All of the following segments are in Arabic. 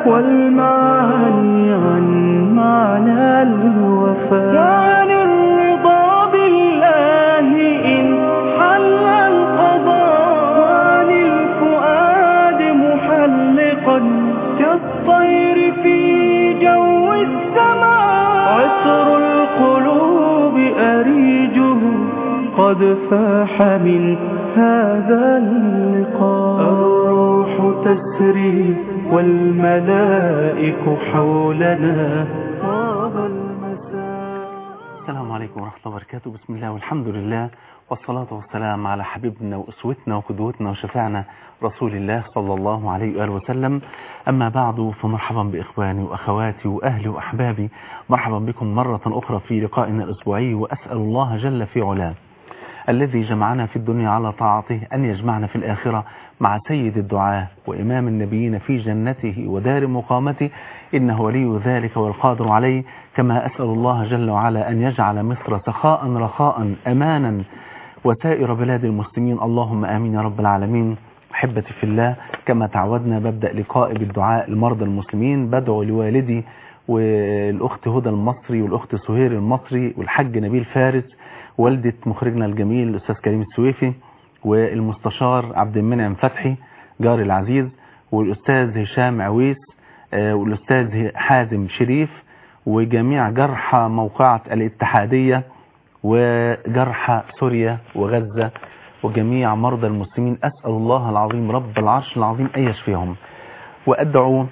والمعاني عن معنى الوفاء، وعن الرضا بالله إن حل القضاء، وعن الفؤاد محلقا كالطير في جو السماء، عطر القلوب أريجه قد فاح من هذا اللقاء، الروح تسري والملائك حولنا طاب المساء. السلام عليكم ورحمة الله وبركاته. بسم الله والحمد لله والصلاة والسلام على حبيبنا وأسوتنا وقدوتنا وشفيعنا رسول الله صلى الله عليه وآله وسلم. أما بعد، فمرحبا بإخواني وأخواتي وأهلي وأحبابي، مرحبا بكم مرة أخرى في لقائنا الأسبوعي، وأسأل الله جل في علاه الذي جمعنا في الدنيا على طاعته أن يجمعنا في الآخرة مع سيد الدعاة وإمام النبيين في جنته ودار مقامته، إنه ولي ذلك والقادر عليه. كما أسأل الله جل وعلا أن يجعل مصر سخاء رخاء أمانا وسائر بلاد المسلمين، اللهم آمين يا رب العالمين. أحبتي في الله، كما تعودنا ببدأ لقائي بالدعاء لمرضى المسلمين. بدعو لوالدي والأخت هدى المصري والأخت سهير المصري والحج نبيل فارس، والدة مخرجنا الجميل الأستاذ كريم السويفي، والمستشار عبد المنعم فتحي جاري العزيز، والأستاذ هشام عويس، والأستاذ حازم شريف، وجميع جرحى موقعة الاتحادية وجرحى سوريا وغزة وجميع مرضى المسلمين. أسأل الله العظيم رب العرش العظيم أن يشفيهم، وأدعو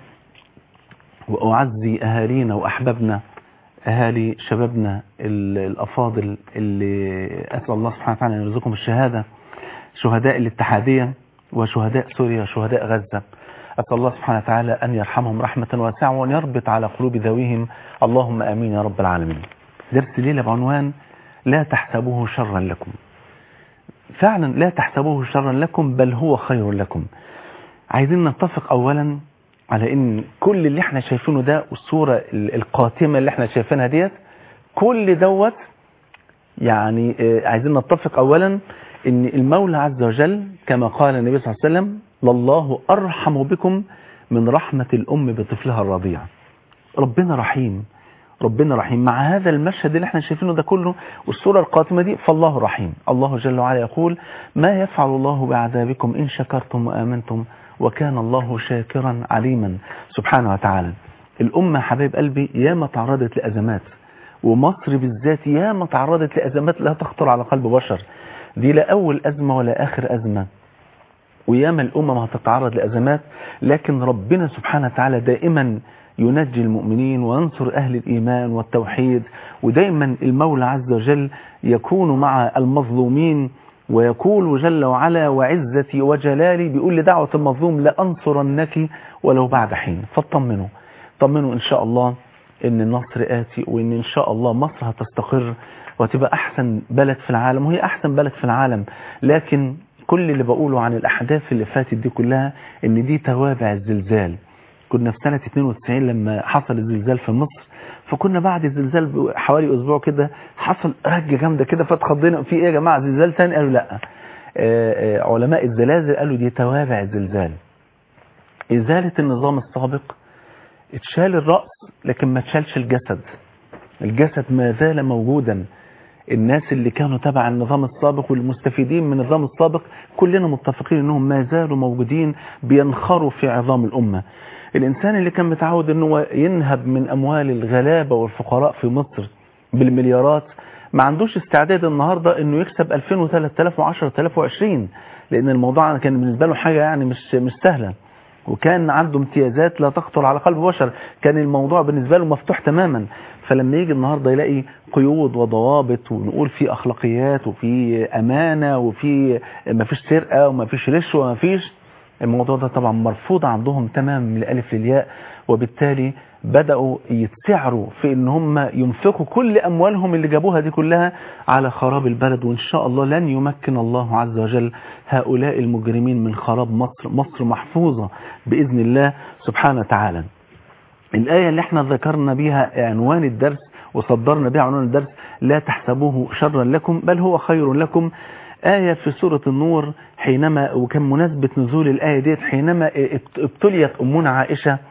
وأعزي أهالينا وأحبابنا، أهالي شبابنا الأفاضل اللي أسأل الله سبحانه وتعالى أن يرزقهم الشهادة، شهداء الاتحادية وشهداء سوريا وشهداء غزة. أسأل الله سبحانه وتعالى أن يرحمهم رحمة واسعة وأن يربط على قلوب ذويهم، اللهم آمين يا رب العالمين. درس ليلة بعنوان لا تحسبوه شرا لكم. فعلا لا تحسبوه شرا لكم، بل هو خير لكم. عايزين نتفق أولا على ان كل اللي احنا شايفينه ده والصورة القاتمة اللي احنا شايفينها ديت، كل دوت يعني عايزين نتفق اولا ان المولى عز وجل كما قال النبي صلى الله عليه وسلم: لله ارحم بكم من رحمة الام بطفلها الرضيع. ربنا رحيم، ربنا رحيم. مع هذا المشهد اللي احنا شايفينه ده كله والصورة القاتمة دي، فالله رحيم. الله جل وعلا يقول: ما يفعل الله بعذابكم إن شكرتم وآمنتم وكان الله شاكرا عليما. سبحانه وتعالى. الأمة حبايب قلبي ياما تعرضت لأزمات، ومصر بالذات ياما تعرضت لأزمات لا تخطر على قلب بشر. دي لا أول أزمة ولا آخر أزمة، وياما الأمة هتتعرض لأزمات، لكن ربنا سبحانه وتعالى دائما ينجي المؤمنين وينصر أهل الإيمان والتوحيد، ودائما المولى عز وجل يكون مع المظلومين، ويقول جل وعلا: وعزتي وجلالي، بيقول لدعوة المظلوم: لأنصرنك ولو بعد حين. فاطمنوا، طمنوا إن شاء الله إن النصر آتي، وإن إن شاء الله مصر هتستقر وتبقى أحسن بلد في العالم، وهي أحسن بلد في العالم. لكن كل اللي بقوله عن الأحداث اللي فاتت دي كلها إن دي توابع الزلزال. كنا في سنة 92 لما حصل الزلزال في مصر، فكنا بعد الزلزال حوالي أسبوع كده حصل رجة جامدة كده، فتخضينا في إيه يا جماعة، زلزال تاني؟ قالوا لا، علماء الزلازل قالوا دي توابع الزلزال. إزالة النظام السابق، اتشال الرأس لكن ما اتشالش الجسد. الجسد ما زال موجودا. الناس اللي كانوا تبع النظام السابق والمستفيدين من النظام السابق كلنا متفقين انهم ما زالوا موجودين، بينخروا في عظام الأمة. الإنسان اللي كان متعود انه ينهب من أموال الغلابة والفقراء في مصر بالمليارات، ما عندوش استعداد النهاردة انه يكسب 2000 و3000 و10000 و20، لأن الموضوع كان بالنسبة له حاجة يعني مش سهلة، وكان عنده امتيازات لا تخطر على قلب بشر، كان الموضوع بالنسبة له مفتوح تماما. فلما يجي النهاردة يلاقي قيود وضوابط، ونقول في أخلاقيات وفي أمانة وفي مفيش سرقة ومفيش رشوة ومفيش، الموضوع ده طبعا مرفوض عندهم تمام من الألف للياء، وبالتالي بدأوا يتسعروا في ان هم ينفقوا كل أموالهم اللي جابوها دي كلها على خراب البلد. وإن شاء الله لن يمكن الله عز وجل هؤلاء المجرمين من خراب مصر. مصر محفوظة بإذن الله سبحانه وتعالى. الآية اللي احنا ذكرنا بها عنوان الدرس وصدرنا بها عنوان الدرس: لا تحسبوه شرا لكم بل هو خير لكم، آية في سورة النور. حينما وكان مناسبة نزول الآية ديت حينما ابتليت أمنا عائشة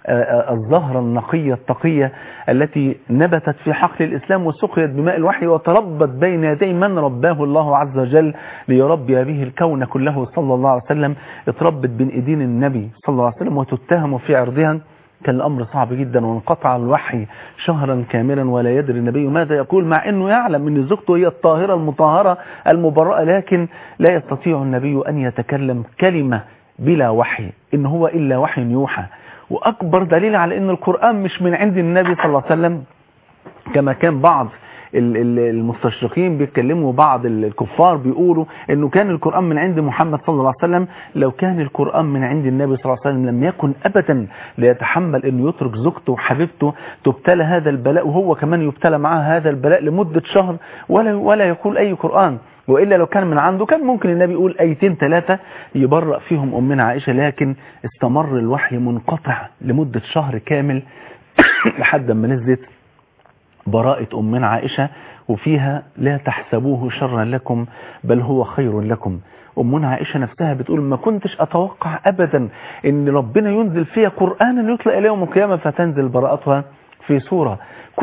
الزهرة النقية التقية التي نبتت في حقل الإسلام وسقيت بماء الوحي وتربت بين يدي من رباه الله عز وجل ليربي به الكون كله صلى الله عليه وسلم، اتربت بين ايدين النبي صلى الله عليه وسلم وتتهم في عرضها. كان الأمر صعب جدا، وانقطع الوحي شهرا كاملا ولا يدري النبي ماذا يقول، مع أنه يعلم أن زوجته هي الطاهرة المطهرة المبرأة، لكن لا يستطيع النبي أن يتكلم كلمة بلا وحي، إن هو إلا وحي يوحى. وأكبر دليل على أن القرآن مش من عند النبي صلى الله عليه وسلم كما كان بعض المستشرقين بيتكلموا، بعض الكفار بيقولوا انه كان القرآن من عند محمد صلى الله عليه وسلم. لو كان القرآن من عند النبي صلى الله عليه وسلم لم يكن ابدا ليتحمل انه يترك زوجته وحبيبته تبتلى هذا البلاء، وهو كمان يبتلى معها هذا البلاء لمدة شهر ولا يقول اي قرآن. وإلا لو كان من عنده كان ممكن النبي يقول آيتين 3 يبرأ فيهم أمنا عائشة، لكن استمر الوحي منقطع لمدة شهر كامل لحد ما نزلت براءة أمنا عائشة، وفيها لا تحسبوه شرا لكم بل هو خير لكم. أمنا عائشة نفسها بتقول ما كنتش أتوقع أبدا أن ربنا ينزل فيها قرآنا يطلع إلى يوم القيامة فتنزل براءتها في سورة.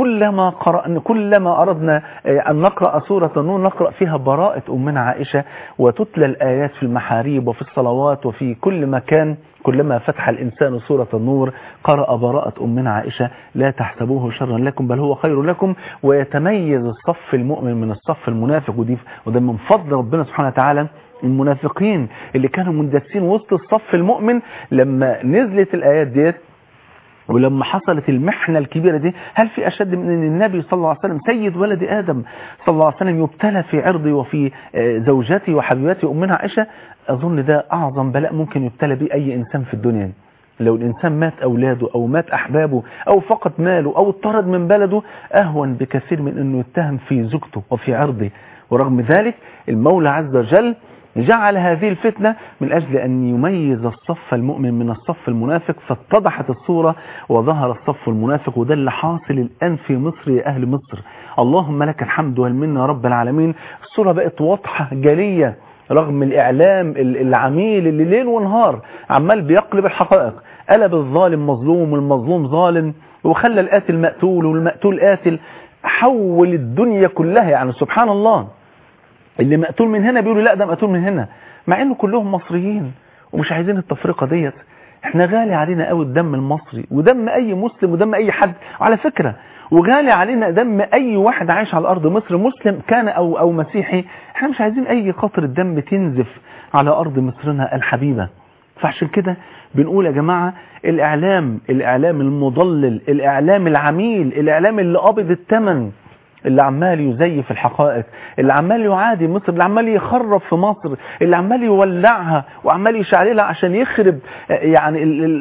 كلما أردنا أن نقرأ سورة النور نقرأ فيها براءة أمنا عائشة، وتتلى الآيات في المحاريب وفي الصلوات وفي كل مكان. كلما فتح الإنسان سورة النور قرأ براءة أمنا عائشة لا تحسبوه شرا لكم بل هو خير لكم. ويتميز الصف المؤمن من الصف المنافق، وده من فضل ربنا سبحانه وتعالى. المنافقين اللي كانوا مندسين وسط الصف المؤمن لما نزلت الآيات ديت ولما حصلت المحنة الكبيرة دي، هل في أشد من أن النبي صلى الله عليه وسلم سيد ولد آدم صلى الله عليه وسلم يبتلى في عرضه وفي زوجته وحبيبته أمنا عائشة؟ أظن ده أعظم بلاء ممكن يبتلى به أي إنسان في الدنيا. لو الإنسان مات أولاده أو مات أحبابه أو فقد ماله أو اطرد من بلده أهون بكثير من أنه يتهم في زوجته وفي عرضه. ورغم ذلك المولى عز وجل جعل هذه الفتنة من أجل أن يميز الصف المؤمن من الصف المنافق، فاتضحت الصورة وظهر الصف المنافق. وده اللي حاصل الآن في مصر يا أهل مصر، اللهم لك الحمد والمنة يا رب العالمين. الصورة بقت واضحة جلية رغم الإعلام العميل اللي ليل ونهار عمال بيقلب الحقائق، قلب الظالم مظلوم والمظلوم ظالم، وخلى القاتل مقتول والمقتول قاتل، حول الدنيا كلها. يعني سبحان الله، اللي مقتول من هنا بيقولوا لا ده مقتول من هنا، مع انه كلهم مصريين ومش عايزين التفرقة ديت. احنا غالي علينا قوي الدم المصري ودم اي مسلم ودم اي حد على فكرة، وغالي علينا دم اي واحد عايش على ارض مصر مسلم كان او مسيحي. احنا مش عايزين اي قطرة دم تنزف على ارض مصرنا الحبيبة. فعشان كده بنقول يا جماعة الاعلام المضلل، الاعلام العميل، الاعلام اللي قابض الثمن، اللي عمال يزيف الحقائق، اللي عمال يعادي مصر، اللي عمال يخرب في مصر، اللي عمال يولعها وعمال يشعللها عشان يخرب يعني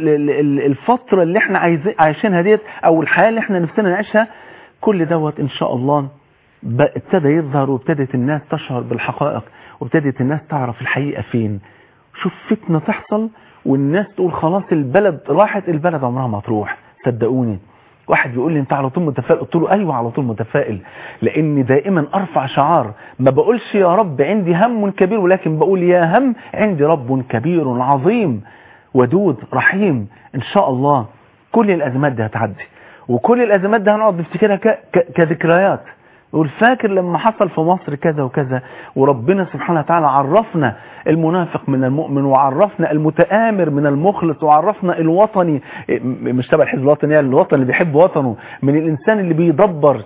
الفترة اللي احنا عايشينها ديت او الحياة اللي احنا نفسنا نعيشها. كل دوت ان شاء الله ابتدى يظهر، وابتدت الناس تشعر بالحقائق، وابتدت الناس تعرف الحقيقة فين. شوف فتنة تحصل والناس تقول خلاص البلد راحت، البلد عمرها ما تروح. صدقوني، واحد بيقول لي انت على طول متفائل، قلت له ايوه على طول متفائل، لاني دائما ارفع شعار، ما بقولش يا رب عندي هم كبير، ولكن بقول يا هم عندي رب كبير عظيم ودود رحيم. ان شاء الله كل الازمات دي هتعدي، وكل الازمات دي هنقعد نفتكرها كذكريات، نقول فاكر لما حصل في مصر كذا وكذا، وربنا سبحانه وتعالى عرفنا المنافق من المؤمن، وعرفنا المتآمر من المخلص، وعرفنا الوطني مش تبع الحزب الوطني، يعني الوطن اللي بيحب وطنه من الإنسان اللي بيدبر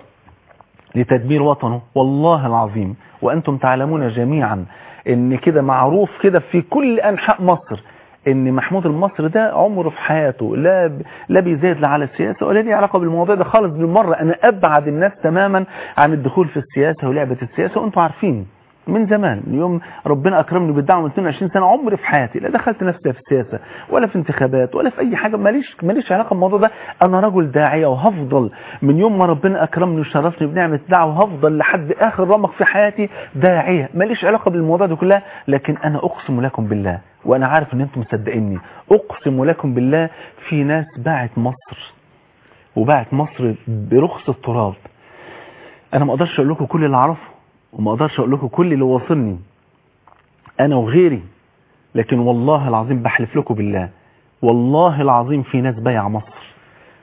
لتدمير وطنه. والله العظيم وأنتم تعلمون جميعا ان كده معروف كده في كل أنحاء مصر ان محمود المصري ده عمره في حياته لا بيزايد لا على السياسة ولا ليه علاقة بالموضوع ده خالص بالمرة. انا ابعد الناس تماما عن الدخول في السياسة ولعبة السياسة، وانتم عارفين من زمان، من يوم ربنا اكرمني بالدعوه من 22 سنه عمري في حياتي لا دخلت نفسي في السياسه ولا في انتخابات ولا في اي حاجه، ماليش علاقه بالموضوع ده. انا رجل داعيه وهفضل من يوم ما ربنا اكرمني وشرفني بنعمه الدعوه، وهفضل لحد اخر رمق في حياتي داعيه، ماليش علاقه بالموضوع ده كلها. لكن انا اقسم لكم بالله، وانا عارف ان انتم مصدقيني، اقسم لكم بالله في ناس باعت مصر وباعت مصر برخص التراب. انا ما اقدرش اقول لكم كل اللي اعرفه، وما اقدرش اقول لكم كل اللي واصلني انا وغيري، لكن والله العظيم بحلف لكم بالله، والله العظيم في ناس بايعه مصر،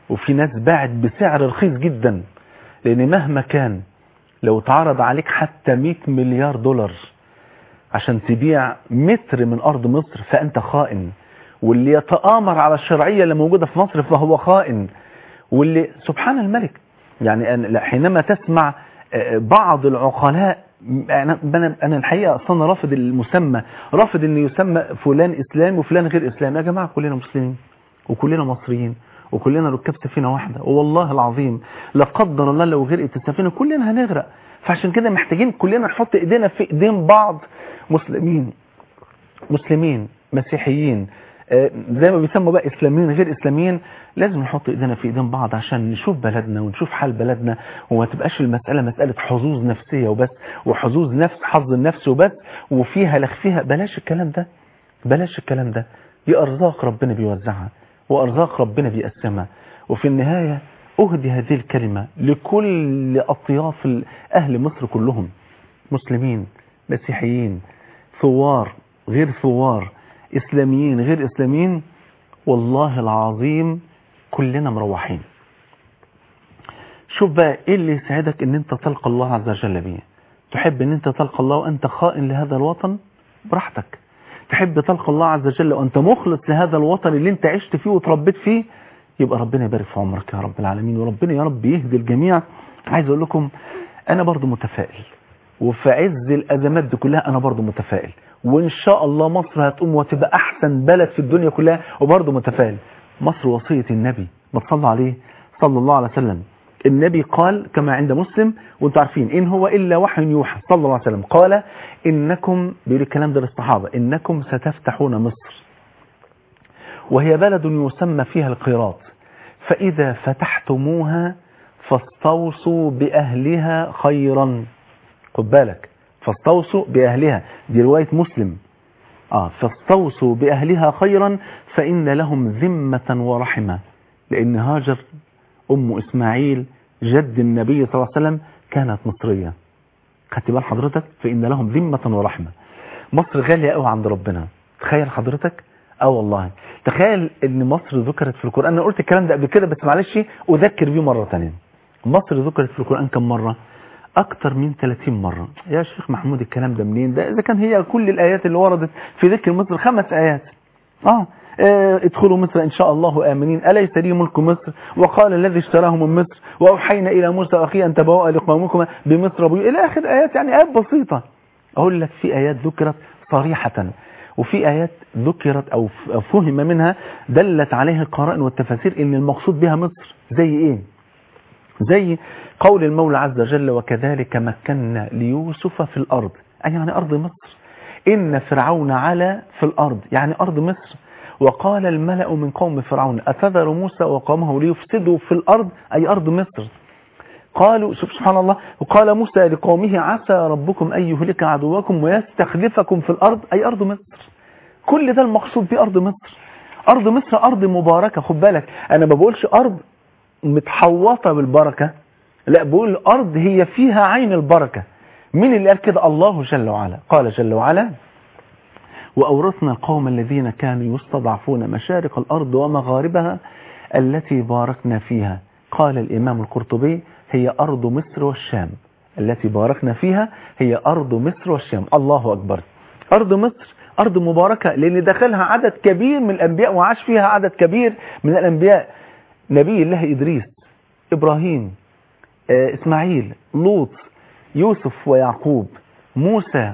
وفي ناس باعت بسعر رخيص جدا، لان مهما كان لو اتعرض عليك حتى 100 مليار دولار عشان تبيع متر من ارض مصر فانت خائن، واللي يتآمر على الشرعية اللي موجودة في مصر فهو خائن. واللي سبحان الملك يعني حينما تسمع بعض العقلاء، انا الحقيقة اصلا رافض المسمى، رافض ان يسمى فلان اسلامي وفلان غير اسلامي. يا جماعة كلنا مسلمين وكلنا مصريين وكلنا ركاب سفينة واحدة، والله العظيم لا قدر الله لو غرقت السفينة كلنا هنغرق. فعشان كده محتاجين كلنا نحط ايدينا في ايدين بعض، مسلمين مسيحيين، زي ما بيسموا بقى اسلاميين غير اسلاميين، لازم نحط ايدينا في ايدين بعض عشان نشوف بلدنا ونشوف حال بلدنا، وما تبقاش المسألة مسألة حظوظ نفسية وبس، وحظوظ نفس حظ النفس وبس، وفيها لخفيها. بلاش الكلام ده، بلاش الكلام ده. دي ارزاق ربنا بيوزعها وارزاق ربنا بيقسمها. وفي النهاية اهدي هذه الكلمة لكل اطياف اهل مصر كلهم، مسلمين مسيحيين ثوار غير ثوار، اسلاميين غير اسلاميين، والله العظيم كلنا مروحين. شوف بقى ايه اللي يساعدك ان انت تلقى الله عز وجل بيه. تحب ان انت تلقى الله وانت خائن لهذا الوطن، براحتك. تحب تلقى الله عز وجل وانت مخلص لهذا الوطن اللي انت عشت فيه وتربيت فيه، يبقى ربنا يبارك في عمرك يا رب العالمين، وربنا يا رب يهدي الجميع. عايز اقول لكم انا برضو متفائل، وفي عز الازمات دي كلها انا برضو متفائل، وان شاء الله مصر هتقوم وتبقى احسن بلد في الدنيا كلها، وبرضو متفائل. مصر وصية النبي، ما تصلى عليه صلى الله عليه وسلم. النبي قال كما عند مسلم وانتم عارفين ان هو الا وحي يوحى، صلى الله عليه وسلم قال انكم، بيقول الكلام ده للصحابه، انكم ستفتحون مصر وهي بلد يسمى فيها القيراط، فاذا فتحتموها فاستوصوا باهلها خيرا. خد بالك، فاستوصوا باهلها، دي روايه مسلم. فاستوصوا باهلها خيرا فان لهم ذمه ورحمه، لان هاجر ام اسماعيل جد النبي صلى الله عليه وسلم كانت مصريه. خدت بال حضرتك؟ فان لهم ذمه ورحمه. مصر غاليه قوي عند ربنا، تخيل حضرتك. والله تخيل ان مصر ذكرت في القران، انا قلت الكلام ده قبل كده بس معلش اذكر بيه مره ثانيه. مصر ذكرت في القران كم مره؟ اكتر من 30 مره. يا شيخ محمود الكلام ده منين؟ ده اذا كان هي كل الايات اللي وردت في ذكر مصر 5 ايات. ادخلوا مصر ان شاء الله امنين، اليس لي ملك مصر، وقال الذي اشتراه من مصر، واوحينا الى موسى اخي ان تبوأ لقومكما بمصر الى اخر ايات، يعني ايات بسيطه. اقول لك في ايات ذكرت صريحه، وفي ايات ذكرت او فهم منها دلت عليها القرائن والتفاسير ان المقصود بها مصر. زي ايه؟ زي قول المولى عز وجل وكذلك مكنا ليوسف في الارض، يعني ارض مصر. ان فرعون علا في الارض، يعني ارض مصر. وقال الملأ من قوم فرعون أتذر موسى وقومه ليفسدوا في الأرض، أي أرض مصر. قالوا سبحان الله، وقال موسى لقومه عسى ربكم أن يهلك عدوكم ويستخلفكم في الأرض، أي أرض مصر. كل ده المقصود بأرض مصر. أرض مصر أرض مباركة. خد بالك، أنا ما بقولش أرض متحوطة بالبركة، لا، بقول الأرض هي فيها عين البركة. مين اللي قال كده؟ الله جل وعلا. قال جل وعلا وأورثنا القوم الذين كانوا يستضعفون مشارق الأرض ومغاربها التي باركنا فيها. قال الإمام القرطبي هي أرض مصر والشام، التي باركنا فيها هي أرض مصر والشام. الله أكبر. أرض مصر أرض مباركة لأن دخلها عدد كبير من الأنبياء وعاش فيها عدد كبير من الأنبياء. نبي الله إدريس، إبراهيم، إسماعيل، لوط، يوسف ويعقوب، موسى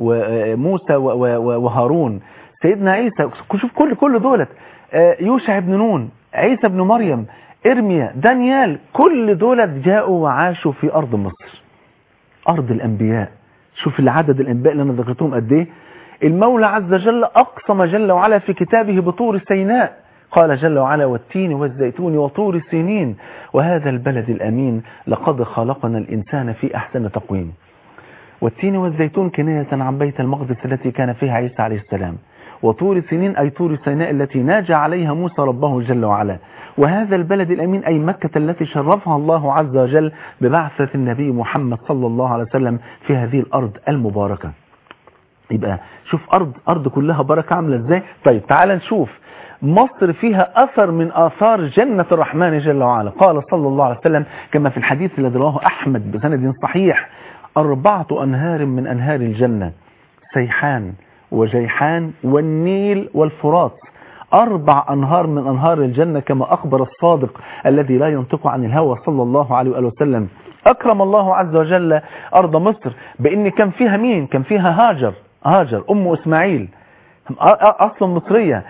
وهارون، سيدنا عيسى. شوف كل دولت، يوشع بن نون، عيسى بن مريم، إرميا، دانيال، كل دولت جاءوا وعاشوا في أرض مصر، أرض الأنبياء. شوف العدد الأنبياء اللي أنا ذكرتهم قد إيه. المولى عز وجل أقسم جل وعلا في كتابه بطور سيناء، قال جل وعلا والتين والزيتون وطور سينين وهذا البلد الأمين لقد خلقنا الإنسان في أحسن تقويم. والتين والزيتون كناية عن بيت المقدس التي كان فيها عيسى عليه السلام، وطور سينين أي طور سيناء التي ناجى عليها موسى ربه جل وعلا، وهذا البلد الأمين أي مكة التي شرفها الله عز وجل ببعثة النبي محمد صلى الله عليه وسلم في هذه الأرض المباركة. يبقى شوف أرض كلها بركة عاملة إزاي. طيب تعال نشوف مصر فيها أثر من آثار جنة الرحمن جل وعلا. قال صلى الله عليه وسلم كما في الحديث الذي رواه أحمد بسند صحيح: 4 أنهار من أنهار الجنة، سيحان وجيحان والنيل والفرات. 4 أنهار من أنهار الجنة كما أخبر الصادق الذي لا ينطق عن الهوى صلى الله عليه وآله وسلم. أكرم الله عز وجل أرض مصر بأن كان فيها مين؟ كان فيها هاجر أم إسماعيل أصلا مصرية،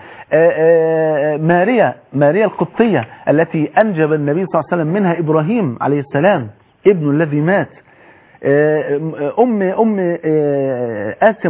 ماريا القبطية التي أنجب النبي صلى الله عليه وسلم منها إبراهيم عليه السلام ابنه الذي مات، آسيا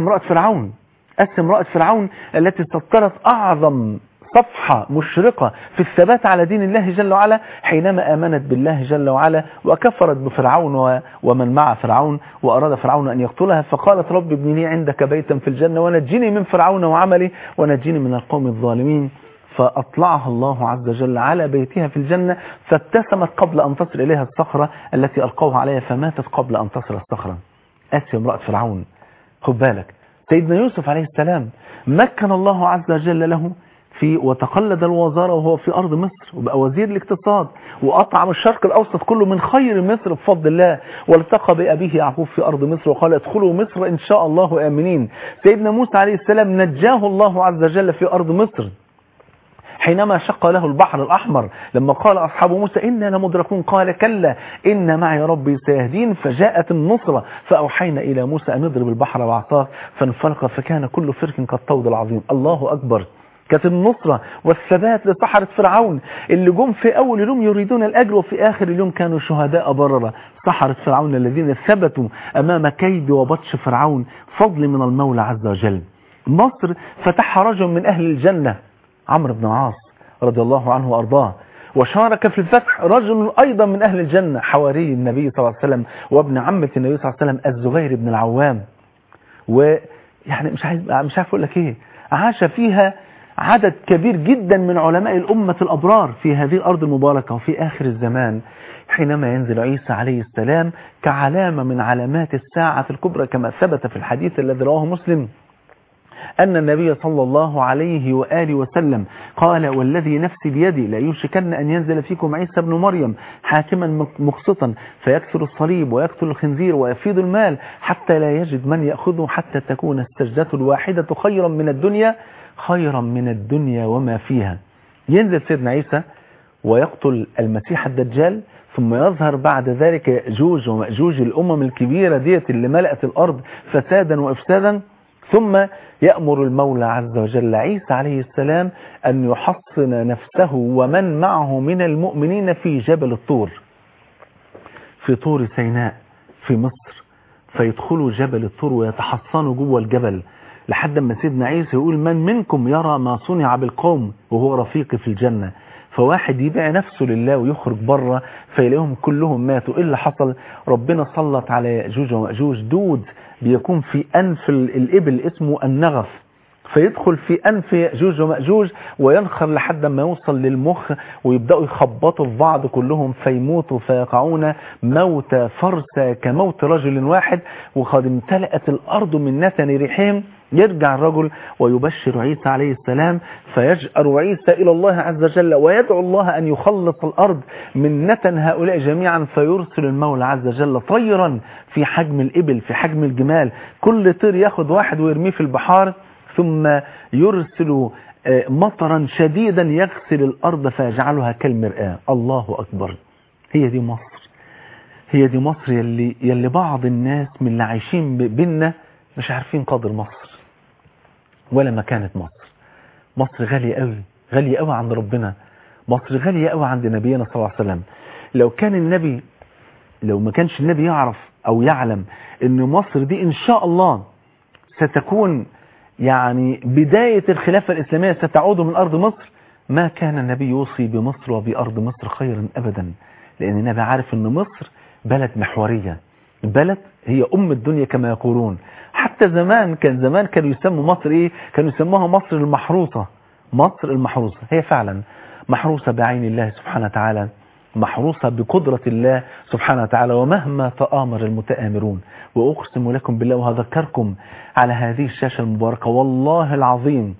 امرأة فرعون التي سطرت أعظم صفحة مشرقة في الثبات على دين الله جل وعلا حينما آمنت بالله جل وعلا وكفرت بفرعون ومن مع فرعون، وأراد فرعون أن يقتلها، فقالت: رب ابن لي عندك بيتا في الجنة ونجني من فرعون وعملي ونجني من القوم الظالمين. فأطلعها الله عز وجل على بيتها في الجنة، فابتسمت قبل أن تصل إليها الصخرة التي ألقوها عليها، فماتت قبل أن تصل الصخرة. آسيا امرأة فرعون. خد بالك سيدنا يوسف عليه السلام مكن الله عز وجل له وتقلد الوزارة وهو في أرض مصر وبقى وزير الاقتصاد، وأطعم الشرق الأوسط كله من خير مصر بفضل الله، والتقى بأبيه يعقوب في أرض مصر وقال: ادخلوا مصر إن شاء الله آمنين. سيدنا موسى عليه السلام نجاه الله عز وجل في أرض مصر حينما شق له البحر الأحمر، لما قال أصحاب موسى: إنا لمدركون، قال: كلا إن معي ربي سيهدين. فجاءت النصرة فأوحينا إلى موسى أن يضرب البحر بعصاه فانفلق فكان كل فرق كالطود العظيم. الله أكبر. كانت النصرة والثبات لسحرة فرعون اللي جم في أول يوم يريدون الأجر وفي آخر اليوم كانوا شهداء بررة. سحرة فرعون الذين ثبتوا أمام كيد وبطش فرعون، فضل من المولى عز وجل. مصر فتحها رجل من أهل الجنة، عمرو بن العاص رضي الله عنه وأرضاه، وشارك في الفتح رجل أيضا من أهل الجنة، حواري النبي صلى الله عليه وسلم وابن عمة النبي صلى الله عليه وسلم الزبير بن العوام. ويعني مش عارف أقول لك إيه، عاش فيها عدد كبير جدا من علماء الأمة الأبرار في هذه الأرض المباركة. وفي آخر الزمان حينما ينزل عيسى عليه السلام كعلامة من علامات الساعة الكبرى كما ثبت في الحديث الذي رواه مسلم أن النبي صلى الله عليه وآله وسلم قال: والذي نفسي بيدي لا يوشكن أن ينزل فيكم عيسى بن مريم حاكما مقسطا فيكسر الصليب ويقتل الخنزير ويفيض المال حتى لا يجد من يأخذه، حتى تكون السجدة الواحدة خيرا من الدنيا وما فيها. ينزل سيدنا عيسى ويقتل المسيح الدجال، ثم يظهر بعد ذلك يأجوج ومأجوج، الأمم الكبيرة ديت اللي ملأت الأرض فسادا وإفسادا. ثم يأمر المولى عز وجل عيسى عليه السلام أن يحصن نفسه ومن معه من المؤمنين في جبل الطور، في طور سيناء في مصر، فيدخلوا جبل الطور ويتحصنوا جوه الجبل لحد ما سيدنا عيسى يقول: من منكم يرى ما صنع بالقوم وهو رفيقي في الجنة؟ فواحد يبيع نفسه لله ويخرج بره فيلاقيهم كلهم ماتوا. إيه اللي حصل؟ ربنا سلط على يأجوج ومأجوج دود بيكون في أنف الإبل اسمه النغف، فيدخل في أنف يأجوج ومأجوج وينخر لحد ما يوصل للمخ ويبدأوا يخبطوا في بعض كلهم فيموتوا فيقعون موت فرسة كموت رجل واحد، وقد امتلأت الأرض من نتن ريحهم. يرجع الرجل ويبشر عيسى عليه السلام، فيجأر عيسى إلى الله عز وجل ويدعو الله أن يخلص الأرض من نتن هؤلاء جميعا، فيرسل المولى عز وجل طيرا في حجم الإبل في حجم الجمال، كل طير ياخد واحد ويرميه في البحار، ثم يرسل مطرا شديدا يغسل الأرض فيجعلها كالمرآة. الله أكبر. هي دي مصر، هي دي مصر يلي بعض الناس من اللي عايشين بينا مش عارفين قدر مصر ولا مكانة مصر. مصر غالية قوي، غالية قوي عند ربنا، مصر غالية قوي عند نبينا صلى الله عليه وسلم. لو ما كانش النبي يعرف أو يعلم أن مصر دي إن شاء الله ستكون يعني بداية الخلافة الإسلامية ستعود من أرض مصر، ما كان النبي يوصي بمصر وبأرض مصر خيرا أبدا، لأن النبي عارف أن مصر بلد محورية، البلد هي أم الدنيا كما يقولون. حتى زمان كانوا يسموا مصر إيه؟ كانوا يسموها مصر المحروسة. مصر المحروسة هي فعلا محروسة بعين الله سبحانه وتعالى، محروسة بقدرة الله سبحانه وتعالى، ومهما تآمر المتآمرون. وأقسم لكم بالله وهذكركم على هذه الشاشة المباركة والله العظيم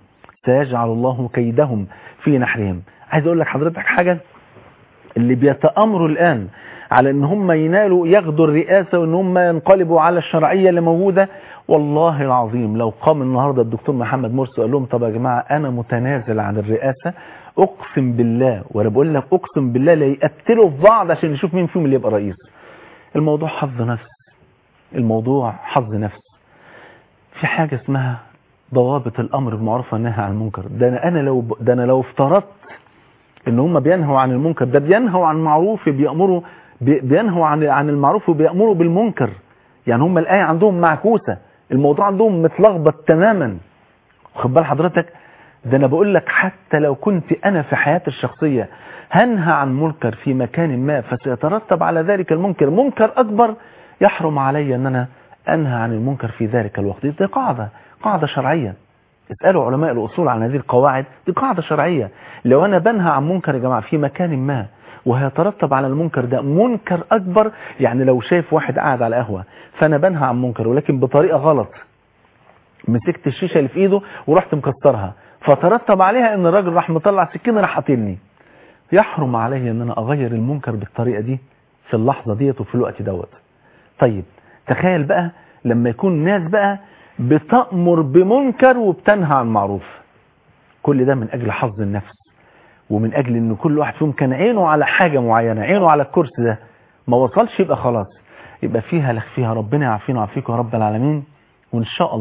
سيجعل الله كيدهم في نحرهم. عايز اقول لك حضرتك حاجة، اللي بيتأمروا الآن على ان هم ينالوا ياخدوا الرئاسة وان هم ينقلبوا على الشرعية اللي موجودة، والله العظيم لو قام النهاردة الدكتور محمد مرسي وقال لهم طب يا جماعة انا متنازل عن الرئاسة، اقسم بالله، وانا بقول لك اقسم بالله لا يقتلوا في بعض عشان نشوف مين فيهم اللي يبقى رئيس. الموضوع حظ نفس، الموضوع حظ نفس. في حاجة اسمها ضوابط الامر بالمعروف والنهي عن المنكر. ده انا لو افترضت ان هم بينهوا عن المنكر، ده بينهوا عن المعروف، بينهوا عن المعروف وبيأمروا بالمنكر. يعني هم الآية عندهم معكوسة، الموضوع عندهم متلخبط تماما. خد بال حضرتك، ده انا بقول لك حتى لو كنت انا في حياتي الشخصية هنهى عن منكر في مكان ما، فسيترتب على ذلك المنكر منكر اكبر، يحرم علي ان انا انهى عن المنكر في ذلك الوقت. دي قاعدة شرعية، اسألوا علماء الأصول عن هذه القواعد، دي قاعدة شرعية. لو أنا بنهى عن منكر يا جماعة في مكان ما وهيترتب على المنكر ده منكر أكبر، يعني لو شايف واحد قاعد على قهوة فأنا بنهى عن منكر ولكن بطريقة غلط، مسكت الشيشة اللي في إيده ورحت مكسرها، فترتب عليها إن الراجل راح مطلع سكينة راح قاتلني، يحرم علي إن أنا أغير المنكر بالطريقة دي في اللحظة ديت وفي الوقت دوت. طيب تخيل بقى لما يكون ناس بقى بتأمر بمنكر وبتنهى عن معروف، كل ده من أجل حظ النفس، ومن أجل أن كل واحد فيهم كان عينه على حاجة معينة، عينه على الكرسي ده ما وصلش، يبقى خلاص، يبقى فيها لك فيها. ربنا يعافينا ويعافيكم يا رب العالمين. وإن شاء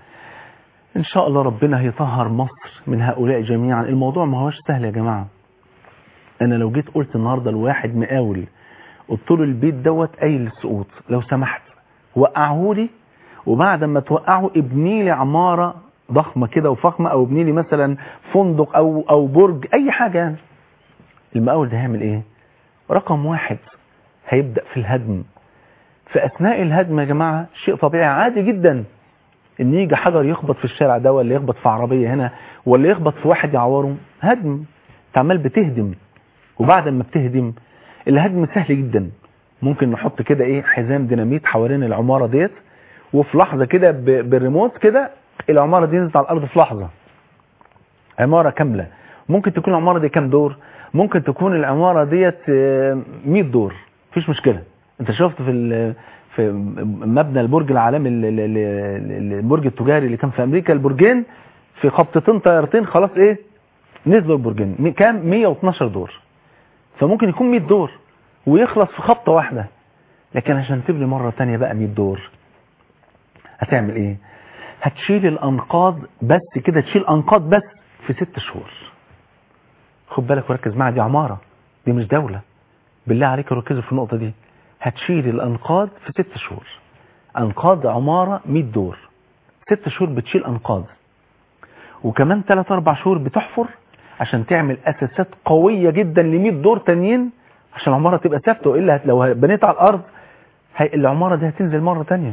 الله ربنا هيطهر مصر من هؤلاء جميعا. الموضوع ما هوش سهل يا جماعة. أنا لو جيت قلت النهاردة لواحد مقاول قلت له البيت دوت قايل السقوط، لو سمحت وقعهولي، وبعد ما توقعه ابني لي عمارة ضخمة كده وفخمة، او ابني لي مثلا فندق او برج، اي حاجة يعني، المقاول ده هيعمل ايه؟ رقم واحد هيبدأ في الهدم. في اثناء الهدم يا جماعة شيء طبيعي عادي جدا ان يجي حجر يخبط في الشارع ده، ولا يخبط في عربية هنا، ولا يخبط في واحد يعوره. هدم، تعمل بتهدم. وبعد ما بتهدم الهدم سهل جدا، ممكن نحط كده ايه حزام ديناميت حوالين العمارة ديت، وفي لحظة كده بالريموت كده العمارة دي نزلت على الأرض في لحظة. عمارة كاملة. ممكن تكون العمارة دي كام دور؟ ممكن تكون العمارة ديت 100 دور، مفيش مشكلة. انت شفت في مبنى البرج العالمي، البرج التجاري اللي كان في أمريكا، البرجين في خبطتين طيارتين خلاص ايه نزلوا البرجين، كام 112 دور. فممكن يكون 100 دور ويخلص في خبطة واحدة. لكن عشان تبني مرة تانية بقى 100 دور هتعمل ايه؟ هتشيل الانقاض بس كده، تشيل انقاض بس في 6 شهور. خد بالك وركز معايا، دي عمارة، دي مش دولة. بالله عليك ركزوا في النقطة دي. هتشيل الانقاض في 6 شهور. انقاض عمارة 100 دور، 6 شهور بتشيل انقاض، وكمان 3-4 شهور بتحفر عشان تعمل اساسات قوية جدا ل100 دور تانيين عشان العمارة تبقى ثابتة، والا لو بنيت على الارض العمارة دي هتنزل مرة تانية.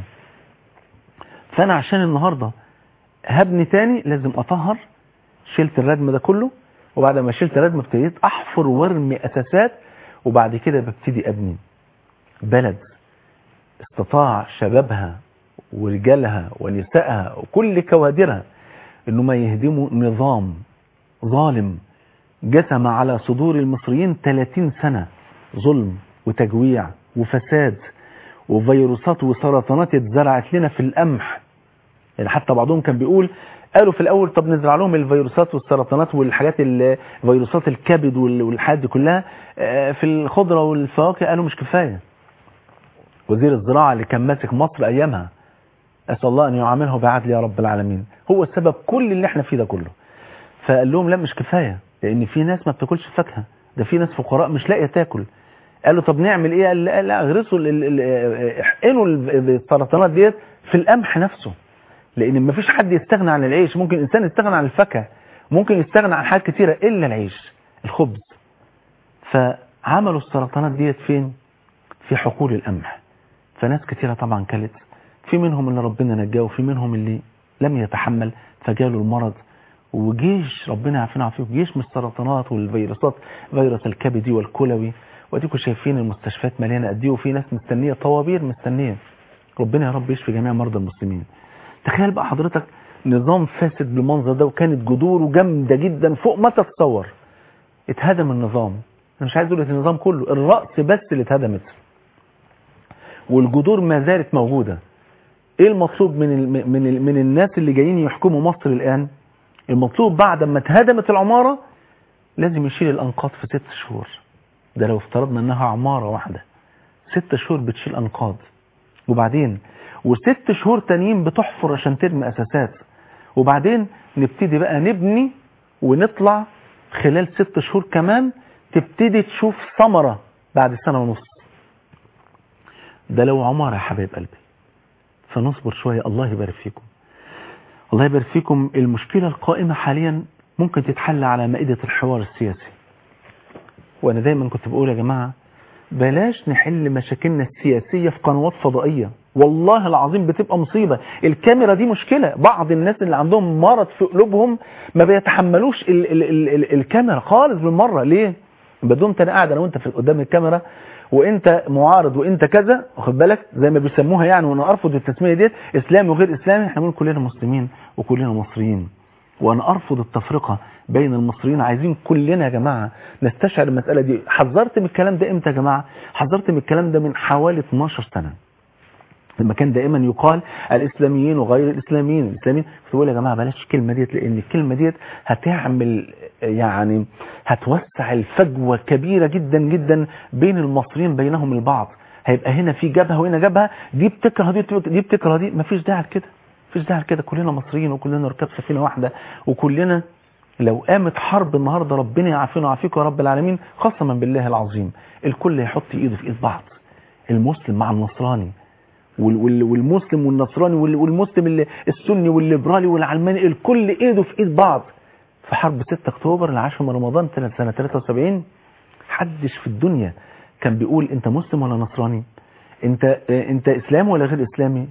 فانا عشان النهاردة هبني تاني لازم اطهر. شلت الردم ده كله، وبعد ما شلت الردم ابتديت احفر وارمي اساسات، وبعد كده ببتدي ابني بلد استطاع شبابها ورجالها ونسائها وكل كوادرها انهم يهدموا نظام ظالم جثم على صدور المصريين 30 سنة ظلم وتجويع وفساد وفيروسات وسرطانات اتزرعت لنا في القمح. يعني حتى بعضهم كان بيقول، قالوا في الاول طب نزرع لهم الفيروسات والسرطانات والحاجات فيروسات الكبد والحاجات دي كلها في الخضرة والفواكه، قالوا مش كفاية. وزير الزراعة اللي كان ماسك مصر ايامها، اسال الله ان يعامله بعدل يا رب العالمين، هو السبب كل اللي احنا فيه ده كله. فقال لهم لا مش كفاية، لان في ناس ما بتاكلش فاكهة، ده في ناس فقراء مش لاقيه تاكل. قالوا طب نعمل ايه؟ قال لا اغرسوا احقنوا السرطانات ديت في القمح نفسه، لان ما فيش حد يستغنى عن العيش. ممكن الانسان يستغنى عن الفاكهه، ممكن يستغنى عن حاجات كتيره الا العيش، الخبز. فعملوا السرطانات ديت فين؟ في حقول القمح. فناس كتيره طبعا كلت، في منهم اللي ربنا نجاه، وفي منهم اللي لم يتحمل فجاله المرض. وجيش ربنا يعافينا ويعافيكم، جيش من السرطانات والفيروسات، فيروس الكبدي والكلوي، واديكم شايفين المستشفيات مليانه قد ايه، وفي ناس مستنيه، طوابير مستنيه. ربنا يا رب يشفي جميع مرضى المسلمين. تخيل بقى حضرتك نظام فاسد بالمنظر ده، وكانت جذوره جامدة جدا فوق ما تتصور. اتهدم النظام، انا مش عايز اقول لك النظام كله، الرأس بس اللي اتهدمت والجذور ما زالت موجودة. ايه المطلوب من الناس اللي جايين يحكموا مصر الآن؟ المطلوب بعد ما اتهدمت العمارة لازم يشيل الأنقاض في 6 شهور. ده لو افترضنا انها عمارة واحدة 6 شهور بتشيل أنقاض، وبعدين و6 شهور تانيين بتحفر عشان ترمي أساسات، وبعدين نبتدي بقى نبني ونطلع خلال 6 شهور كمان تبتدي تشوف ثمرة بعد 1.5 سنة. ده لو عمارة يا حبايب قلبي. فنصبر شوية، الله يبارك فيكم، الله يبارك فيكم. المشكلة القائمة حاليا ممكن تتحل على مائدة الحوار السياسي. وأنا دايما كنت بقول يا جماعة بلاش نحل مشاكلنا السياسية في قنوات فضائية، والله العظيم بتبقى مصيبة. الكاميرا دي مشكلة، بعض الناس اللي عندهم مرض في قلوبهم ما بيتحملوش الكاميرا خالص بالمرة. ليه؟ بدون انت قاعد انا وانت قدام الكاميرا وانت معارض وانت كذا، واخد بالك زي ما بيسموها يعني، وانا ارفض التسمية ديت اسلامي وغير اسلامي. احنا بنقول كلنا مسلمين وكلنا مصريين، وانا ارفض التفرقة بين المصريين. عايزين كلنا يا جماعة نستشعر المسألة دي. حذرت من الكلام ده امتى يا جماعة؟ حذرت من الكلام ده من حوالي 12 سنة، لما كان دائما يقال الاسلاميين وغير الاسلاميين. الاسلاميين بقول يا جماعة بلاش الكلمة ديت، لان الكلمة ديت هتعمل يعني هتوسع الفجوة كبيرة جدا جدا بين المصريين بينهم البعض. هيبقى هنا في جبهة وهنا جبهة، دي بتكره دي بتكره دي. مفيش داعي لكده، مفيش داعي لكده. كلنا مصريين وكلنا ركاب سفينة واحدة، وكلنا لو قامت حرب النهاردة ربنا يعافينا ويعافيكم يا رب العالمين، قسما بالله العظيم الكل يحط ايده في ايد بعض. المسلم مع النصراني والمسلم والنصراني والمسلم السني والليبرالي والعلماني، الكل ايده في ايد بعض. في حرب 6 اكتوبر العاشر من رمضان سنة 73 حدش في الدنيا كان بيقول انت مسلم ولا نصراني، انت اسلامي ولا غير اسلامي.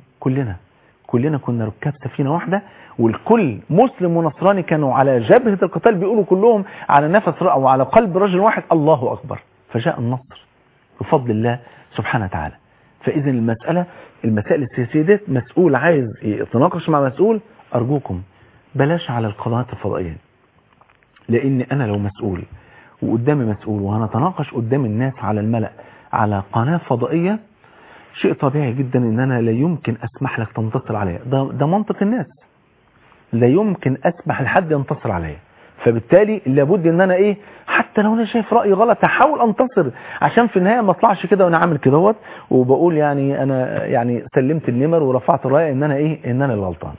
كلنا كنا ركاب سفينة واحدة، والكل مسلم ونصراني كانوا على جبهة القتال بيقولوا كلهم على نفس أو على قلب رجل واحد الله أكبر. فجاء النصر بفضل الله سبحانه وتعالى. فإذا المسائل السياسية دي مسؤول عايز يتناقش مع مسؤول، أرجوكم بلاش على القنوات الفضائية، لأن أنا لو مسؤول وقدامي مسؤول وهنتناقش قدام الناس على الملأ على قناة فضائية، شيء طبيعي جدا ان انا لا يمكن اسمح لك تنتصر عليا. ده منطق الناس، لا يمكن اسمح لحد ينتصر عليا. فبالتالي لابد ان انا حتى لو انا شايف رأيي غلط احاول انتصر، عشان في النهاية ما اطلعش كده وانا عامل كدهوت وبقول يعني انا يعني سلمت النمر ورفعت الراية ان انا ان انا الغلطان.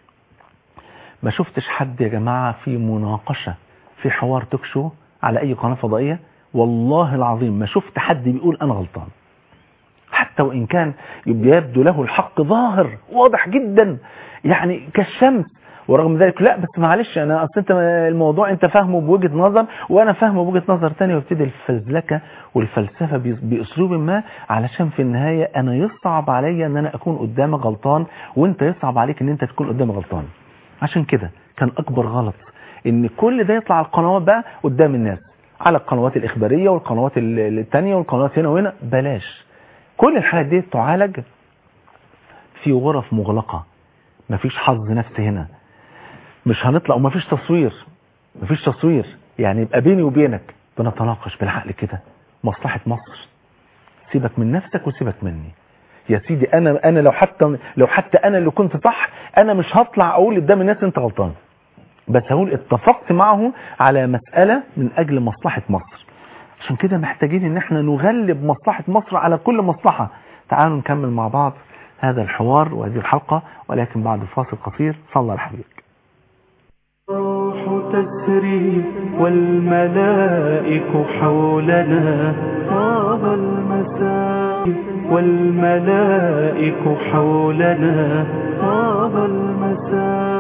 ما شفتش حد يا جماعة في مناقشة في حوار توك شو على اي قناة فضائية، والله العظيم ما شفت حد بيقول انا غلطان، حتى وإن كان يبدو له الحق ظاهر واضح جدا يعني كالشمس. ورغم ذلك لا بس معلش انا اصل انت الموضوع انت فاهمه بوجهة نظر وانا فاهمه بوجهة نظر تانية، وابتدي الفزلكة والفلسفة باسلوب ما، علشان في النهاية انا يصعب عليا ان انا اكون قدامك غلطان وانت يصعب عليك ان انت تكون قدامك غلطان. عشان كده كان اكبر غلط ان كل ده يطلع على القنوات بقى قدام الناس، على القنوات الاخبارية والقنوات التانية والقنوات هنا وهنا. بلاش كل الحالات دي تعالج في غرف مغلقة، مفيش حظ نفسي هنا، مش هنطلع ومفيش تصوير يعني يبقى بيني وبينك بنتناقش بالعقل كده مصلحة مصر. سيبك من نفسك وسيبك مني يا سيدي. انا لو حتى انا اللي كنت صح انا مش هطلع اقول قدام الناس انت غلطان، بس هقول اتفقت معه على مسألة من اجل مصلحة مصر. عشان كده محتاجين ان احنا نغلب مصلحة مصر على كل مصلحة. تعالوا نكمل مع بعض هذا الحوار وهذه الحلقة، ولكن بعد فاصل قصير. صلى على حبيبك. الروح تسري والملائك حولنا، طاب المساء والملائك حولنا، طاب المساء.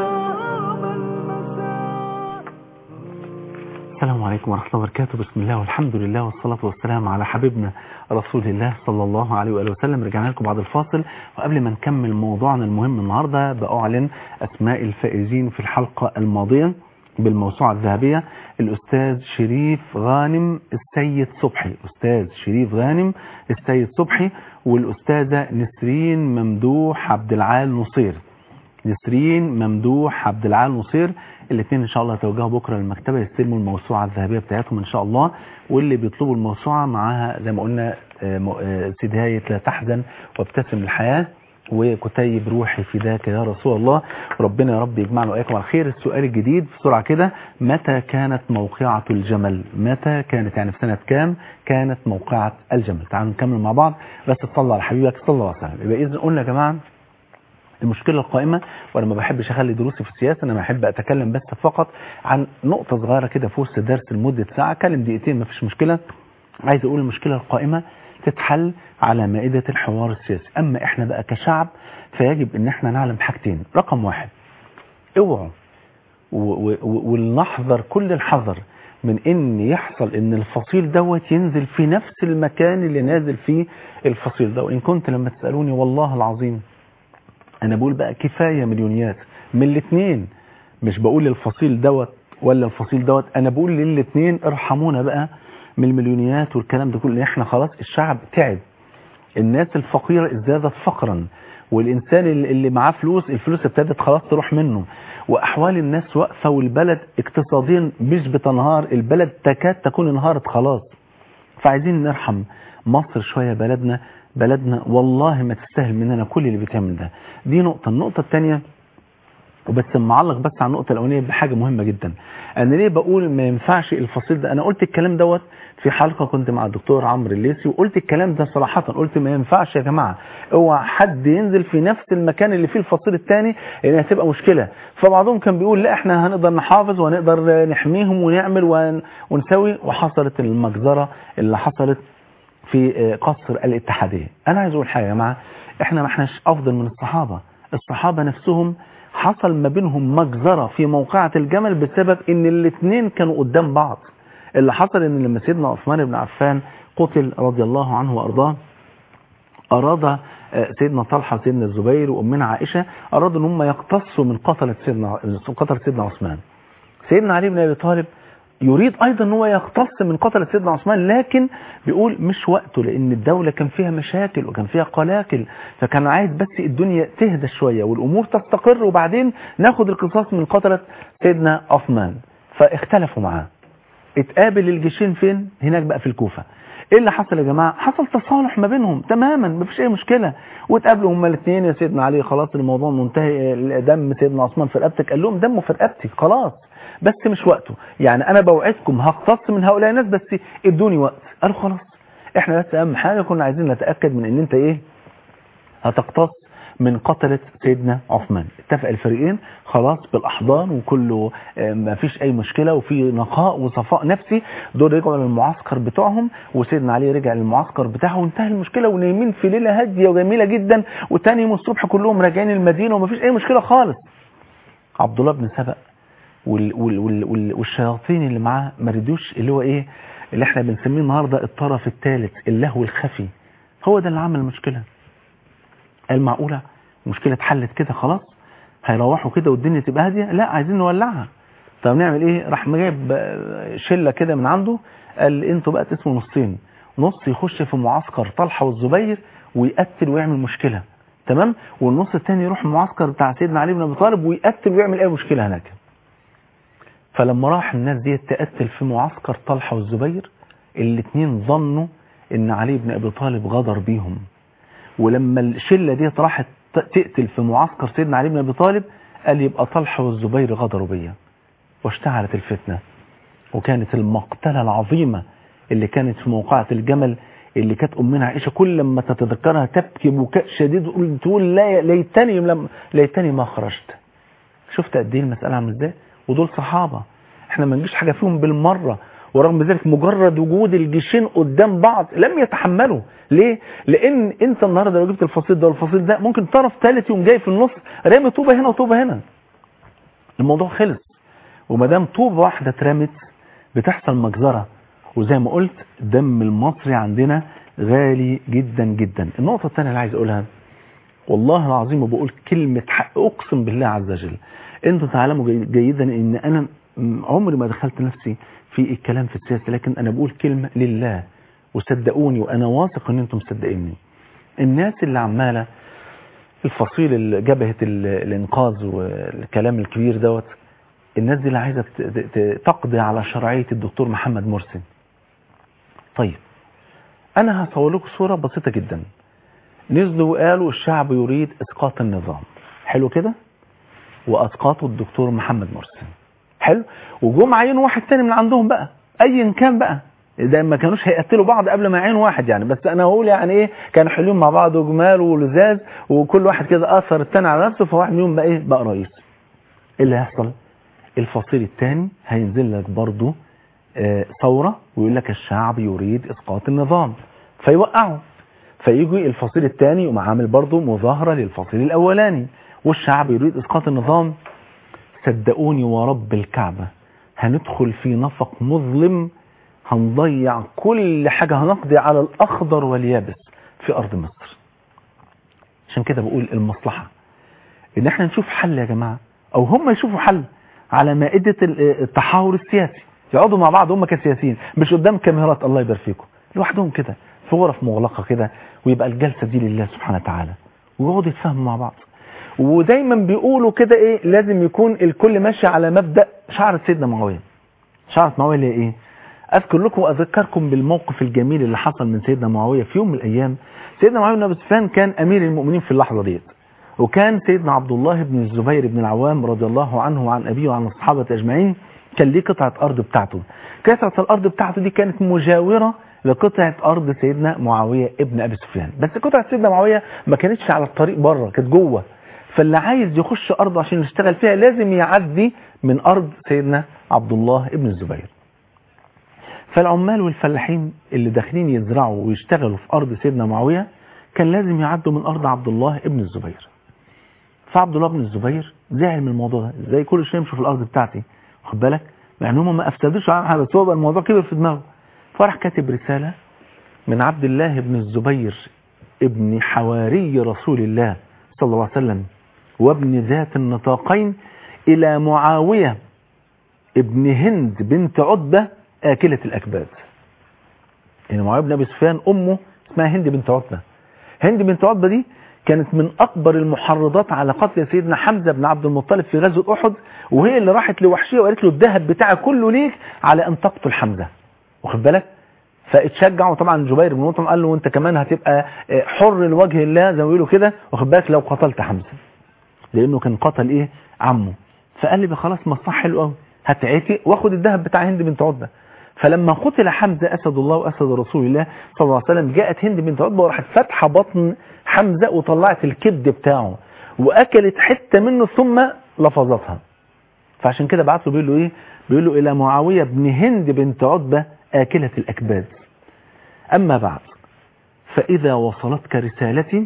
السلام عليكم ورحمة الله وبركاته. بسم الله والحمد لله والصلاة والسلام على حبيبنا رسول الله صلى الله عليه وآله وسلم. رجعنا لكم بعد الفاصل، وقبل ما نكمل موضوعنا المهم النهاردة بأعلن أسماء الفائزين في الحلقة الماضية بالموسوعة الذهبية: الأستاذ شريف غانم السيد صبحي، أستاذ شريف غانم السيد صبحي، والأستاذة نسرين ممدوح عبد العال نصير. نسرين ممدوح عبد العال نصير، الاثنين ان شاء الله توجهوا بكره للمكتبه يستلموا الموسوعه الذهبيه بتاعتهم ان شاء الله. واللي بيطلبوا الموسوعه معاها زي ما قلنا سدايه لا تحزن وابتسم الحياه وكتيب روحي فداك يا رسول الله. ربنا يا رب يجمعنا واياكم على خير. السؤال الجديد بسرعه كده، متى كانت موقعه الجمل؟ متى كانت يعني في سنه كام كانت موقعه الجمل؟ تعالوا نكمل مع بعض، بس تصلى على حبيبك صلى الله عليه وسلم. يبقى اذا قلنا يا جماعه المشكلة القائمة، وانا ما بحبش اخلي دروسي في السياسة، انا بحب اتكلم بس فقط عن نقطة صغيرة كده في وسط الدرس لمدة ساعة، اتكلم دقيقتين ما فيش مشكلة. عايز اقول المشكلة القائمة تتحل على مائدة الحوار السياسي. اما احنا بقى كشعب فيجب ان احنا نعلم حاجتين. رقم واحد، اوعوا ولنحذر كل الحذر من ان يحصل ان الفصيل دوت ينزل في نفس المكان اللي نازل فيه الفصيل ده. وان كنت لما تسألوني والله العظيم انا بقول بقى كفاية مليونيات من الاثنين، مش بقول الفصيل دوت ولا الفصيل دوت، انا بقول للاثنين ارحمونا بقى من المليونيات والكلام ده كله. احنا خلاص الشعب تعب، الناس الفقيرة ازدادت فقرا، والانسان اللي معاه فلوس الفلوس ابتدت خلاص تروح منه، واحوال الناس واقفة، والبلد اقتصاديا مش بتنهار، البلد تكاد تكون انهارت خلاص. فعايزين نرحم مصر شوية، بلدنا والله ما تستاهل مننا كل اللي بيتعمل ده. دي نقطة. النقطة الثانية، وبس معلق بس على النقطة الأولانية بحاجة مهمة جدا. أنا ليه بقول ما ينفعش الفصيل ده؟ أنا قلت الكلام دوت في حلقة كنت مع الدكتور عمرو الليثي، وقلت الكلام ده صراحة، قلت ما ينفعش يا جماعة اوعى حد ينزل في نفس المكان اللي فيه الفصيل الثاني لأنها هتبقى مشكلة. فبعضهم كان بيقول لا احنا هنقدر نحافظ وهنقدر نحميهم ونعمل ونسوي، وحصلت المجزرة اللي حصلت في قصر الاتحادية. أنا عايز أقول حاجة يا جماعة، احنا ما احناش أفضل من الصحابة. الصحابة نفسهم حصل ما بينهم مجزرة في موقعة الجمل بسبب ان الاثنين كانوا قدام بعض. اللي حصل ان لما سيدنا عثمان بن عفان قتل رضي الله عنه وارضاه، اراد سيدنا طلحة وسيدنا الزبير وامنا عائشة ارادوا ان هم يقتصوا من قتل سيدنا عثمان. سيدنا علي بن ابي طالب يريد ايضا ان هو يقتص من قتل سيدنا عثمان، لكن بيقول مش وقته لان الدولة كان فيها مشاكل وكان فيها قلاقل، فكان عايز بس الدنيا تهدى شوية والامور تستقر وبعدين ناخد القصاص من قتلة سيدنا عثمان. فاختلفوا معاه. اتقابل الجيشين فين؟ هناك بقى في الكوفة. ايه اللي حصل يا جماعة؟ حصل تصالح ما بينهم تماما، مفيش اي مشكلة، واتقابلوا هما الاثنين. يا سيدنا علي خلاص الموضوع منتهي، دم سيدنا عثمان في رقبتك. قال لهم دمه في رقبتي خلاص، بس مش وقته، يعني انا بوعدكم هقتص من هؤلاء الناس بس ادوني وقت. قالوا خلاص احنا بس اهم حاجة كنا عايزين نتأكد من ان انت ايه هتقتص من قتلة سيدنا عثمان. اتفق الفريقين خلاص بالاحضان وكله ما فيش اي مشكلة وفي نقاء وصفاء نفسي. دول رجعوا للمعسكر بتوعهم وسيدنا علي رجع للمعسكر بتاعه وانتهى المشكلة، ونايمين في ليلة هادية وجميلة جدا، وتاني يوم الصبح كلهم راجعين المدينة وما فيش اي مشكلة خالص. عبد الله بن سبأ والشياطين اللي معاه ما رضوش، اللي هو ايه اللي احنا بنسميه النهارده الطرف الثالث، اللهو الخفي، هو ده اللي عمل المشكلة. قال معقولة المشكلة اتحلت كده خلاص هيروحوا كده والدنيا تبقى هادية؟ لا عايزين نولعها. طب نعمل ايه؟ راح مجايب شلة كده من عنده، قال انتوا بقى تقسموا نصين، نص يخش في معسكر طلحة والزبير ويقتل ويعمل مشكلة، تمام، والنص الثاني يروح المعسكر بتاع سيدنا علي بن ابي طالب ويقتل ويعمل اي مشكلة هناك. فلما راح الناس دي تقتل في معسكر طلحة والزبير، الاثنين ظنوا ان علي بن ابي طالب غدر بيهم، ولما الشلة دي راحت تقتل في معسكر سيدنا علي بن ابي طالب قال يبقى طلحة والزبير غدروا بيا، واشتعلت الفتنة. وكانت المقتلة العظيمة اللي كانت في موقعة الجمل اللي كانت امنا عائشة كل لما تتذكرها تبكي بكاء شديد تقول ليتني ما خرجت. شفت قد ايه المسألة عامله ازاي؟ ودول صحابة احنا ما نجيش حاجة فيهم بالمرة، ورغم ذلك مجرد وجود الجيشين قدام بعض لم يتحملوا. ليه؟ لان انت النهارده لو جبت الفصيل ده والفصيل ده ممكن طرف ثالث يوم جاي في النص رامي طوبة هنا وطوبة هنا، الموضوع خلص. وما دام طوبة واحدة اترمت بتحصل مجزرة، وزي ما قلت دم المصري عندنا غالي جدا جدا. النقطة الثانية اللي عايز اقولها، والله العظيم وبقول كلمة حق اقسم بالله عز وجل، انتوا تعلموا جيدا ان انا عمري ما دخلت نفسي في الكلام في السياسة، لكن انا بقول كلمة لله وصدقوني، وانا واثق ان انتم مصدقيني. الناس اللي عمالة الفصيل جبهة الإنقاذ والكلام الكبير دوت، الناس دي اللي عايزة تقضي على شرعية الدكتور محمد مرسي. طيب أنا هصور لكم صورة بسيطة جدا. نزلوا وقالوا الشعب يريد إسقاط النظام، حلو كده، وأسقاطوا الدكتور محمد مرسي، حلو، وجم عينوا واحد تاني من عندهم بقى، أيا كان بقى، ده ما كانوش هيقتلوا بعض قبل ما يعينوا واحد يعني، بس أنا أقول يعني إيه، كانوا حلوين مع بعض وجمال ولزاز، وكل واحد كده أثر التاني على نفسه، فواحد منهم بقى إيه، بقى رئيس. إيه اللي هيحصل؟ الفصيل الثاني هينزل لك برضه ثورة ويقول لك الشعب يريد إسقاط النظام، فيوقعوا، فيجي الفصيل الثاني يقوم عامل برضه مظاهرة للفصيل الأولاني، والشعب يريد إسقاط النظام. صدقوني ورب الكعبة هندخل في نفق مظلم، هنضيع كل حاجة، هنقضي على الأخضر واليابس في أرض مصر. عشان كده بقول المصلحة إن احنا نشوف حل يا جماعة، أو هم يشوفوا حل على مائدة التحاور السياسي، يقعدوا مع بعض هم كسياسيين، مش قدام كاميرات، الله يبارك فيكم، لوحدهم كده في غرف مغلقة كده، ويبقى الجلسة دي لله سبحانه وتعالى، ويقعدوا يتفاهموا مع بعض. ودايما بيقولوا كده ايه، لازم يكون الكل ماشي على مبدأ شعرة سيدنا معاوية. شعرة معاوية اللي ايه؟ اذكر لكم واذكركم بالموقف الجميل اللي حصل من سيدنا معاوية في يوم من الايام. سيدنا معاوية بن ابي سفيان كان امير المؤمنين في اللحظة ديت، وكان سيدنا عبد الله بن الزبير بن العوام رضي الله عنه وعن ابيه وعن الصحابة اجمعين كان ليه قطعة ارض بتاعته. قطعة الارض بتاعته دي كانت مجاورة لقطعة ارض سيدنا معاوية ابن ابي سفيان، بس قطعة سيدنا معاوية ما كانتش على الطريق بره، كانت جوه، فاللي عايز يخش ارض عشان يشتغل فيها لازم يعدي من ارض سيدنا عبد الله ابن الزبير. فالعمال والفلاحين اللي داخلين يزرعوا ويشتغلوا في ارض سيدنا معاوية كان لازم يعدوا من ارض عبد الله ابن الزبير. فعبد الله بن الزبير زعل من الموضوع ده، ازاي كل شويه يمشوا في الارض بتاعتي، واخد بالك، مع ان هم ما افسدوش على حاجه، بس هو بقى الموضوع كبر في دماغه. فراح كاتب رساله من عبد الله بن الزبير ابن حواري رسول الله صلى الله عليه وسلم وابن ذات النطاقين الى معاويه ابن هند بنت عتبه آكلة الأكباد. يعني معاوية بن أبي سفيان أمه اسمها هند بنت عتبة. هند بنت عتبة دي كانت من أكبر المحرضات على قتل سيدنا حمزة بن عبد المطلب في غزوة أحد، وهي اللي راحت لوحشية وقالت له الذهب بتاعك كله ليك على أن تقتل حمزة، واخد بالك. فاتشجع، وطبعا جبير بن مطعم قال له أنت كمان هتبقى حر لوجه الله زي ما بيقولوا كده، واخد بالك، لو قتلت حمزة، لأنه كان قتل إيه عمه. فقال لي خلاص مصلحة حلو قوي، هتعتق واخد الذهب بتاع هند بنت عتبة. فلما قتل حمزة أسد الله وأسد رسول الله صلى الله عليه وسلم، جاءت هند بنت عتبة وراحت فاتحة بطن حمزة وطلعت الكبد بتاعه وأكلت حتة منه ثم لفظتها. فعشان كده بعت له بيقول له إيه؟ بيقول له إلى معاوية بن هند بنت عتبة آكلة الأكباد. أما بعد، فإذا وصلتك رسالتي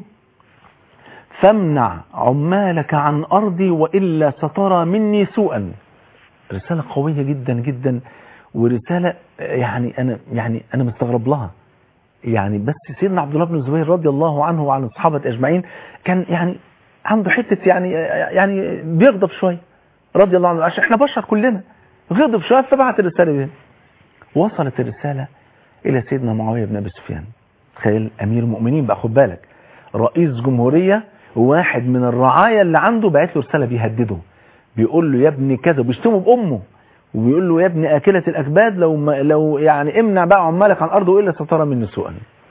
فامنع عمالك عن أرضي وإلا سترى مني سوءا. رسالة قوية جدا جدا، ورسالة يعني أنا مستغرب لها. يعني بس سيدنا عبد الله بن الزبير رضي الله عنه وعن الصحابة أجمعين كان يعني عنده حتة يعني بيغضب شوية رضي الله عنه، عشان احنا بشر كلنا، غضب شوية فبعت الرسالة دي. وصلت الرسالة إلى سيدنا معاوية بن أبي سفيان. تخيل أمير المؤمنين بقى، خد بالك، رئيس جمهورية، واحد من الرعاية اللي عنده بعت له رسالة بيهدده، بيقول له يا ابني كذا، بيشتمه بأمه، وبيقول له يا ابني آكلة الأكباد، لو يعني امنع بقى عمالك عن أرضه إلا سترى مني سوءا.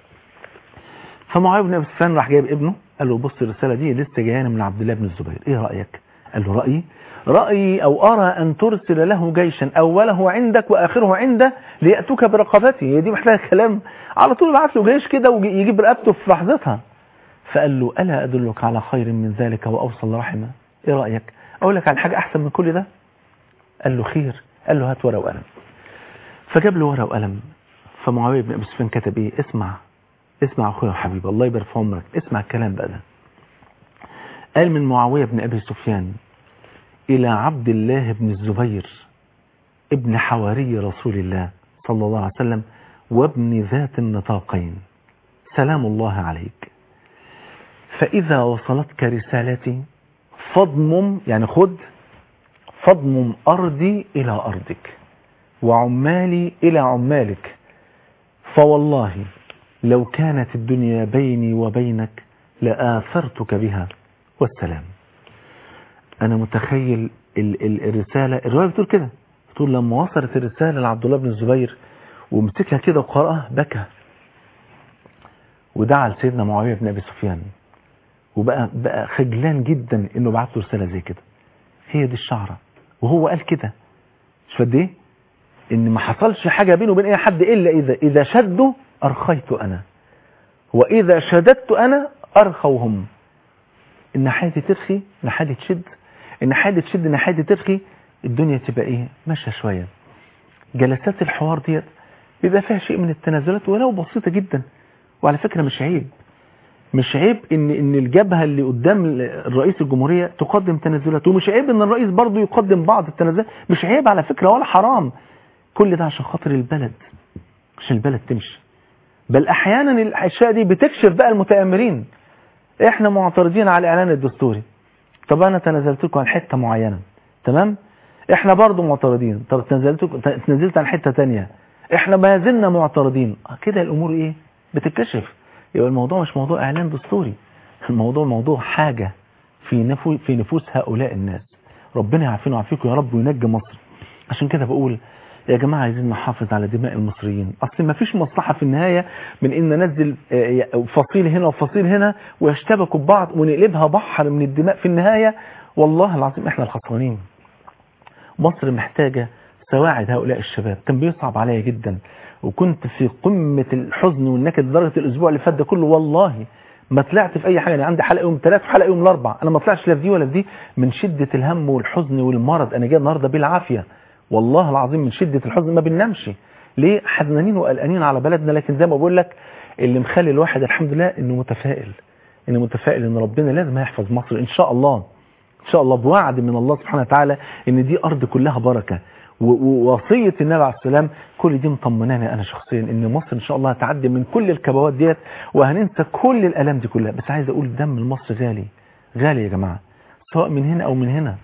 فمعاوية بن أبي سفيان راح جايب ابنه، قال له بص الرسالة دي لسه جاياني من عبد الله بن الزبير، إيه رأيك؟ قال له رأيي أو أرى أن ترسل له جيشا أوله عندك وآخره عنده ليأتوك برقبته. هي دي محتاجة كلام، على طول بعت له جيش كده ويجيب رقبته في لحظتها. فقال له ألا أدلك على خير من ذلك وأوصل رحمه؟ إيه رأيك؟ أقول لك على حاجة أحسن من كل ده؟ قال له خير. قال له هات ورقة وقلم. فجاب له ورقة وقلم. فمعاوية بن أبي سفيان كتب إيه؟ اسمع أخويا وحبيبي، الله يبارك في عمرك، اسمع الكلام بقى ده. قال من معاوية بن أبي سفيان إلى عبد الله بن الزبير ابن حواري رسول الله صلى الله عليه وسلم وابن ذات النطاقين، سلام الله عليك. فإذا وصلتك رسالتي فاضمم، يعني خد، فاضمم أرضي إلى أرضك وعمالي إلى عمالك، فوالله لو كانت الدنيا بيني وبينك لآثرتك بها والسلام. أنا متخيل الرسالة، الرواية بتقول كده، بتقول لما وصلت الرسالة لعبد الله بن الزبير ومسكها كده وقرأها بكى ودعا لسيدنا معاوية بن أبي سفيان، وبقى خجلان جدا إنه بعت له رسالة زي كده. هي دي الشعرة، وهو قال كده مش فد ايه إن ما حصلش حاجة بينه وبين أي حد إلا إذا شدوا أرخيت أنا، وإذا شددت أنا أرخوهم. الناحية دي ترخي، الناحية دي تشد، الناحية دي تشد، الناحية دي ترخي، الدنيا تبقى إيه ماشية شوية. جلسات الحوار ديت بيبقى فيها شيء من التنازلات ولو بسيطة جدا. وعلى فكرة مش عيب ان الجبهة اللي قدام الرئيس الجمهورية تقدم تنازلات، ومش عيب ان الرئيس برضو يقدم بعض التنازلات، مش عيب على فكرة ولا حرام. كل ده عشان خاطر البلد، عشان البلد تمشي. بل احيانا الاشياء دي بتكشف بقى المتآمرين. احنا معترضين على الاعلان الدستوري، طب انا تنازلت لكم عن حتة معينة، تمام، احنا برضو معترضين، طب تنزلت عن حتة تانية، احنا ما زلنا معترضين. كده الامور ايه بتتكشف. يبقى الموضوع مش موضوع اعلان دستوري، الموضوع موضوع حاجة في نفوس هؤلاء الناس. ربنا يعافينا ويعافيكم يا رب وينجي مصر. عشان كده بقول يا جماعة عايزين نحافظ على دماء المصريين. اصل ما فيش مصلحة في النهاية من ان ننزل فصيل هنا وفصيل هنا ويشتبكوا ببعض ونقلبها بحر من الدماء. في النهاية والله العظيم احنا الخسرانين. مصر محتاجة سواعد هؤلاء الشباب. كان بيصعب عليا جدا وكنت في قمة الحزن والنكد لدرجة الاسبوع اللي فات ده كله والله ما طلعت في اي حاجة. يعني عندي حلقة يوم 3 وحلقة يوم 4، انا ما طلعتش لا في دي ولا في دي من شدة الهم والحزن والمرض. انا جاي النهاردة بالعافية والله العظيم من شدة الحزن، ما بننامش ليه، حزنانين وقلقانين على بلدنا. لكن زي ما بقول لك اللي مخلي الواحد الحمد لله انه متفائل ان ربنا لازم هيحفظ مصر ان شاء الله، ان شاء الله بوعد من الله سبحانه وتعالى ان دي ارض كلها بركة. ووصية النبي عليه السلام كل دي مطمناني انا شخصيا ان مصر ان شاء الله هتعدي من كل الكبوات ديت وهننسى كل الالام دي كلها. بس عايز اقول دم المصر غالي غالي يا جماعة، سواء من هنا او من هنا.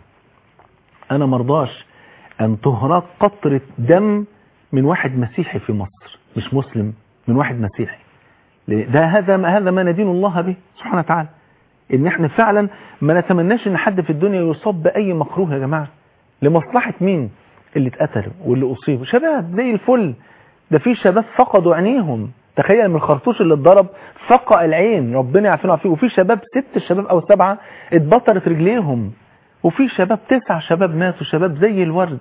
انا مرضاش ان تهراق قطرة دم من واحد مسيحي في مصر، مش مسلم، من واحد مسيحي. ده هذا ما ندين الله به سبحانه وتعالى، ان احنا فعلا ما نتمناش ان حد في الدنيا يصاب باي مكروه يا جماعة. لمصلحة مين؟ اللي اتقتلوا واللي اصيبوا شباب زي الفل. ده في شباب فقدوا عينيهم، تخيل من الخرطوش اللي اتضرب فقع العين، ربنا يعافينا ويعافيكم. وفي شباب 6 شباب او 7 اتبطرت رجليهم، وفي شباب 9 شباب ماتوا، شباب زي الورد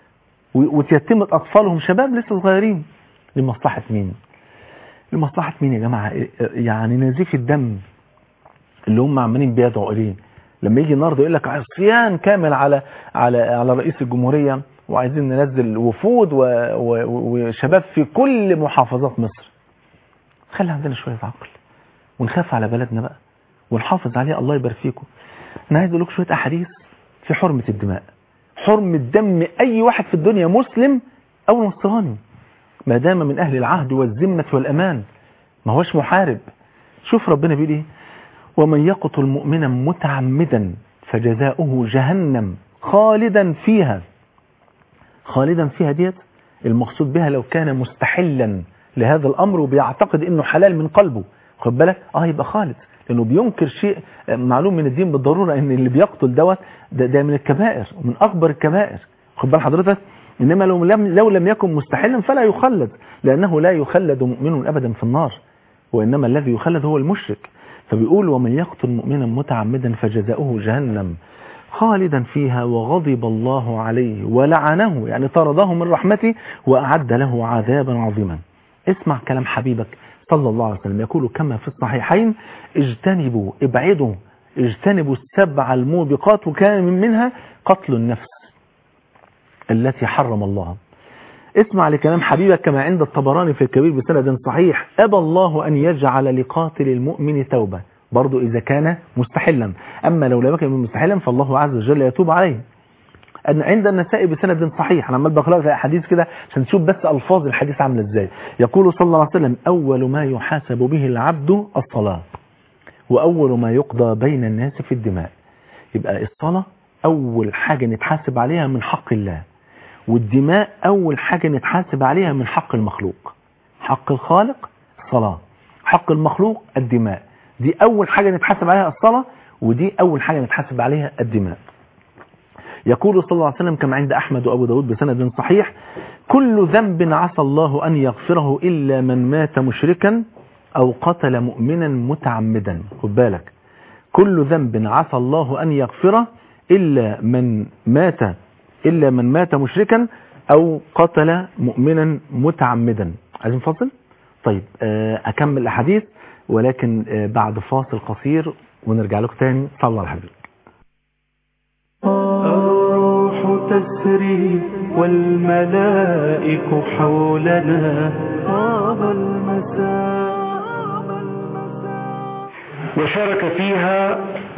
وتيتمت اطفالهم، شباب لسه صغيرين. لمصلحة مين؟ لمصلحة مين يا جماعة؟ يعني نزيف الدم اللي هم عمالين بيدعوا اليه. لما يجي النهارده يقول لك عصيان كامل على رئيس الجمهورية وعايزين ننزل وفود وشباب في كل محافظات مصر. خلي عندنا شوية عقل ونخاف على بلدنا بقى ونحافظ عليها. الله يبارك فيكم. انا عايز اقول لكم شوية احاديث في حرمة الدماء، حرمة دم اي واحد في الدنيا مسلم او نصراني ما دام من اهل العهد والذمة والامان، ما هوش محارب. شوف ربنا بيقول ايه: ومن يقتل مؤمنا متعمدا فجزاؤه جهنم خالدا فيها. خالدا فيها ديت المقصود بها لو كان مستحلا لهذا الامر وبيعتقد انه حلال من قلبه، خد بالك يبقى خالد، لانه بينكر شيء معلوم من الدين بالضرورة ان اللي بيقتل ده من الكبائر ومن اكبر الكبائر، خد بال حضرتك. انما لو لم يكن مستحلا فلا يخلد، لانه لا يخلد مؤمن ابدا في النار، وانما الذي يخلد هو المشرك. فبيقول ومن يقتل مؤمنا متعمدا فجزاؤه جهنم خالدا فيها وغضب الله عليه ولعنه، يعني طرده من رحمته وأعد له عذابا عظيما. اسمع كلام حبيبك صلى الله عليه وسلم يقول كما في الصحيحين: اجتنبوا 7 الموبقات، وكان منها قتل النفس التي حرم الله. اسمع لكلام حبيبك كما عند الطبراني في الكبير بسند صحيح: أبى الله أن يجعل لقاتل المؤمن توبة، برضو إذا كان مستحلا، أما لو لم يكن مستحلا فالله عز وجل يتوب عليه. عند النسائي بسند صحيح، أنا عمال بقرأ في أحاديث كده عشان تشوف بس ألفاظ الحديث عاملة إزاي. يقول صلى الله عليه وسلم: أول ما يحاسب به العبد الصلاة، وأول ما يقضى بين الناس في الدماء. يبقى الصلاة أول حاجة نتحاسب عليها من حق الله، والدماء أول حاجة نتحاسب عليها من حق المخلوق. حق الخالق الصلاة، حق المخلوق الدماء. دي أول حاجة نتحاسب عليها الصلاة، ودي أول حاجة نتحاسب عليها الدماء. يقول صلى الله عليه وسلم كما عند أحمد وأبو داود بسند صحيح: كل ذنب عسى الله أن يغفره إلا من مات مشركا أو قتل مؤمنا متعمدا. خد بالك، كل ذنب عسى الله أن يغفره إلا من مات مشركا أو قتل مؤمنا متعمدا. عايزين فاصل؟ طيب أكمل الحديث ولكن بعد فاصل قصير ونرجع لكم تاني. صلى الله عليه وسلم. الروح تسري والملائك حولنا طاب المساء. وشارك فيها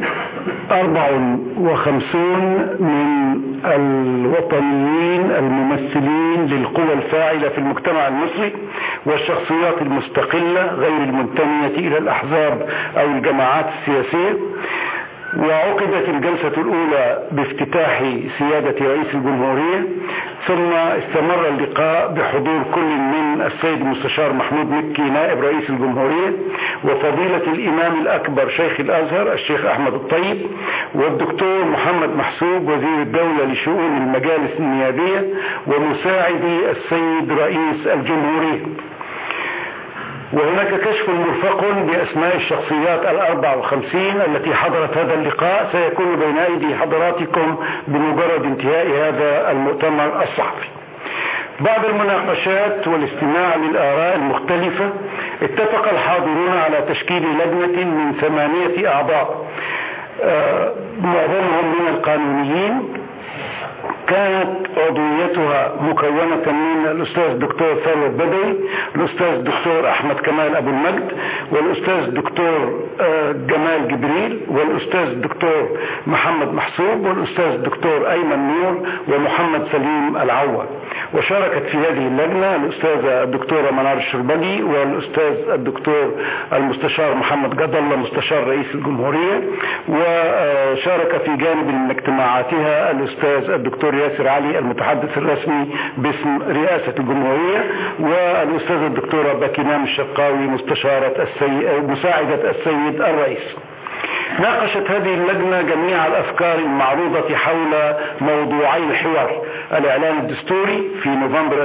54 من الوطنيين الممثلين للقوى الفاعلة في المجتمع المصري والشخصيات المستقلة غير المنتمية إلى الأحزاب أو الجماعات السياسية. وعقدت الجلسة الأولى بافتتاح سيادة رئيس الجمهورية، ثم استمر اللقاء بحضور كل من السيد المستشار محمود مكي نائب رئيس الجمهورية، وفضيلة الإمام الأكبر شيخ الأزهر الشيخ أحمد الطيب، والدكتور محمد محسوب وزير الدولة لشؤون المجالس النيابية، ومساعدي السيد رئيس الجمهورية. وهناك كشف مرفق بأسماء الشخصيات 54 التي حضرت هذا اللقاء سيكون بين أيدي حضراتكم بمجرد انتهاء هذا المؤتمر الصحفي. بعد المناقشات والاستماع للآراء المختلفة، اتفق الحاضرون على تشكيل لجنة من 8 أعضاء، معظمهم من القانونيين. كانت عضويتها مكونة من الأستاذ الدكتور ثروت بدوي، الأستاذ الدكتور أحمد كمال أبو المجد، والأستاذ الدكتور جمال جبريل، والأستاذ الدكتور محمد محسوب، والأستاذ الدكتور أيمن نور، ومحمد سليم العوة. وشاركت في هذه اللجنة الأستاذة الدكتورة منار الشربجي، والأستاذ الدكتور المستشار محمد جد الله مستشار رئيس الجمهورية. وشارك في جانب من اجتماعاتها الأستاذ الدكتور ياسر علي المتحدث الرسمي باسم رئاسة الجمهورية، والأستاذ الدكتورة باكينام الشرقاوي مساعدة السيد الرئيس. ناقشت هذه اللجنة جميع الأفكار المعروضة حول موضوعي الحوار: الإعلان الدستوري في نوفمبر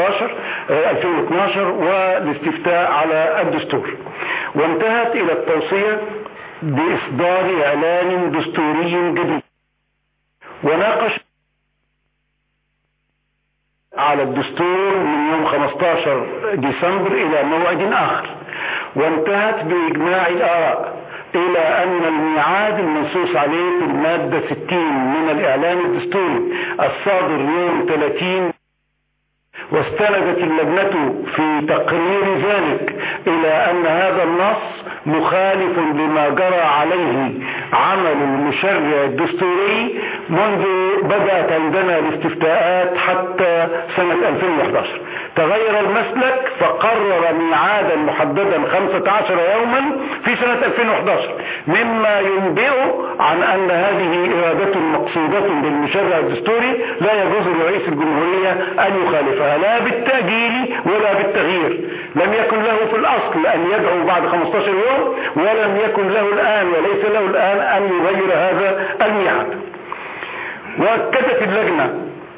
2012 والاستفتاء على الدستور. وانتهت إلى التوصية بإصدار إعلان دستوري جديد. وناقش على الدستور من يوم 15 ديسمبر إلى موعد آخر، وانتهت بإجماع الآراء إلى أن الميعاد المنصوص عليه في المادة 60 من الإعلان الدستوري الصادر يوم 30. واستندت اللجنة في تقرير ذلك إلى أن هذا النص مخالف لما جرى عليه عمل المشرع الدستوري منذ بدأت عندنا الاستفتاءات حتى سنة 2011. تغير المسلك فقرر ميعادا محددا 15 يوما في سنة 2011، مما ينبئ عن أن هذه إرادة مقصودة بالمشرع الدستوري لا يجوز لرئيس الجمهورية أن يخالفها لا بالتأجيل ولا بالتغيير. لم يكن له في الأصل أن يدعو بعد 15 يوم، ولم يكن له الآن وليس له الآن أن يغير هذا الميعاد. وأكدت اللجنة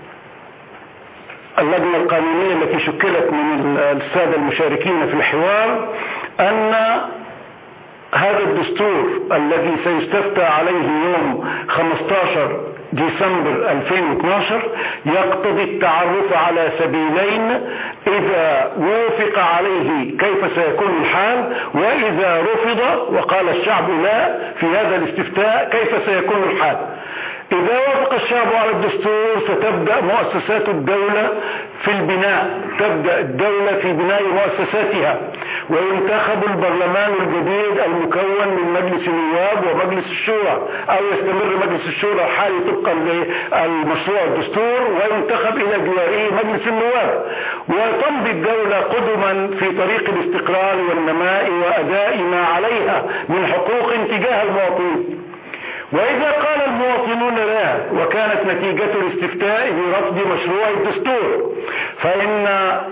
القانونية التي شكلت من السادة المشاركين في الحوار أن هذا الدستور الذي سيستفتى عليه يوم 15 ديسمبر 2012 يقتضي التعرف على سبيلين: إذا وافق عليه كيف سيكون الحال، وإذا رفض وقال الشعب لا في هذا الاستفتاء كيف سيكون الحال. إذا وافق الشعب على الدستور ستبدأ مؤسسات الدولة في البناء، تبدأ الدولة في بناء مؤسساتها، وينتخب البرلمان الجديد المكون من مجلس النواب ومجلس الشورى، أو يستمر مجلس الشورى الحالي طبقا للمشروع الدستور وينتخب إلى جواره مجلس النواب، وتمضي الدولة قدما في طريق الاستقرار والنماء وأداء ما عليها من حقوق تجاه المواطنين. وإذا قال المواطنون لا وكانت نتيجة الاستفتاء برفض مشروع الدستور، فإن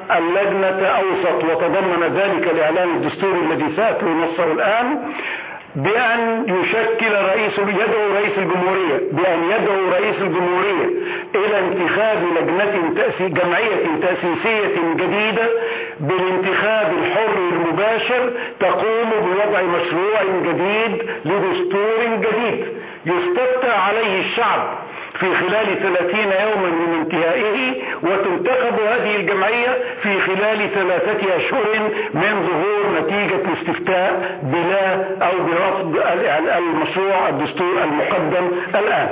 اللجنة أوصت وتضمن ذلك الإعلان الدستوري الذي سأتلو نصه الآن بأن يدعو رئيس الجمهورية إلى انتخاب جمعية تأسيسية جديدة بالانتخاب الحر المباشر تقوم بوضع مشروع جديد لدستور جديد يستفتى عليه الشعب في خلال 30 يوما من انتهائه، وتنتخب هذه الجمعية في خلال 3 أشهر من ظهور نتيجة الاستفتاء بلا أو برفض المشروع الدستور المقدم الآن.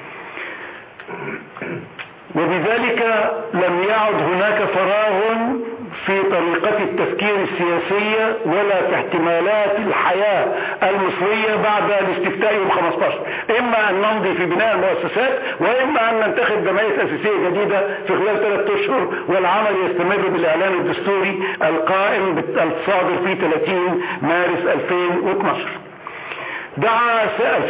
وبذلك لم يعد هناك فراغ في طريقة التفكير السياسية ولا في احتمالات الحياة المصرية بعد الاستفتاء يوم 15. إما أن نمضي في بناء المؤسسات، وإما أن ننتخب جمعية تأسيسية جديدة في خلال 3 أشهر، والعمل يستمر بالإعلان الدستوري القائم الصادر في 30 مارس 2012. دعا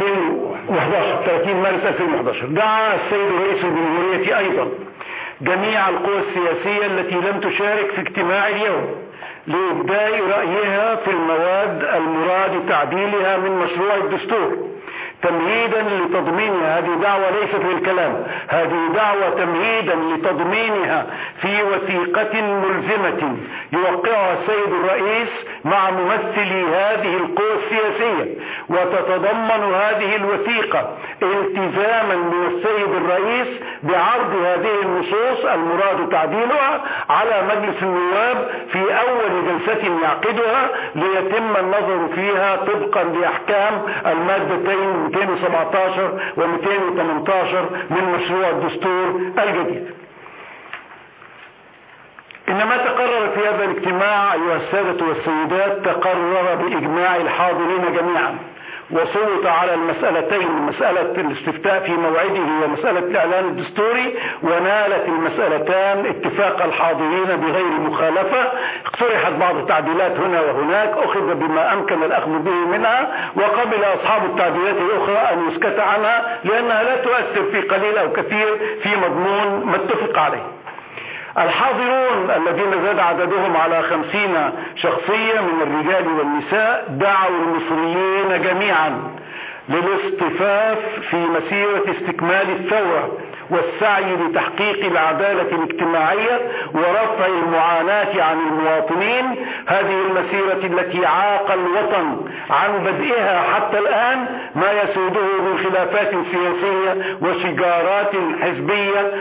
30 مارس 2011 دعا السيد رئيس الجمهورية أيضا جميع القوى السياسية التي لم تشارك في اجتماع اليوم لإبداء رأيها في المواد المراد تعديلها من مشروع الدستور تمهيدا لتضمينها. هذه دعوة ليست للكلام، هذه دعوة تمهيدا لتضمينها في وثيقة ملزمة يوقعها السيد الرئيس مع ممثلي هذه القوى السياسية، وتتضمن هذه الوثيقة التزاما من السيد الرئيس بعرض هذه النصوص المراد تعديلها على مجلس النواب في أول جلسة يعقدها ليتم النظر فيها طبقا لأحكام المادتين 217 و218 من مشروع الدستور الجديد. إنما تقرر في هذا الاجتماع أيها السادة والسيدات، تقرر بإجماع الحاضرين جميعا، وصوت على المسألتين، مسألة الاستفتاء في موعده ومسألة الإعلان الدستوري، ونالت المسألتان اتفاق الحاضرين بغير مخالفة. اقترحت بعض التعديلات هنا وهناك، أخذ بما أمكن الأخذ به منها، وقبل أصحاب التعديلات الأخرى أن يسكت عنها لأنها لا تؤثر في قليل أو كثير في مضمون ما اتفق عليه. الحاضرون الذين زاد عددهم على 50 شخصية من الرجال والنساء دعوا المصريين جميعا للاصطفاف في مسيرة استكمال الثورة والسعي لتحقيق العدالة الاجتماعية ورفع المعاناة عن المواطنين. هذه المسيرة التي عاق الوطن عن بدئها حتى الآن ما يسوده من خلافات سياسية وشجارات حزبية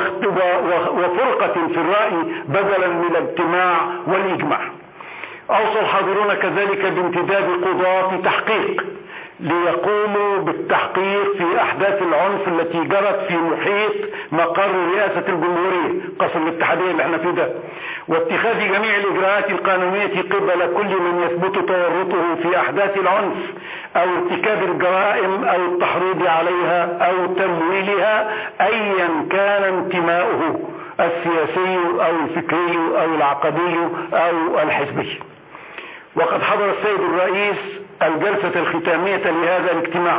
وفرقة في الرأي بدلا من الاجتماع والإجماع. أوصى الحاضرون كذلك بانتداب قضاة تحقيق ليقوموا بالتحقيق في أحداث العنف التي جرت في محيط مقر رئاسة الجمهورية، قصر الاتحادية اللي احنا فيه ده، واتخاذ جميع الإجراءات القانونية قبل كل من يثبت تورطه في أحداث العنف أو ارتكاب الجرائم أو التحريض عليها أو تمويلها أيا كان انتماؤه السياسي أو الفكري أو العقدي أو الحزبي. وقد حضر السيد الرئيس الجلسة الختامية لهذا الاجتماع،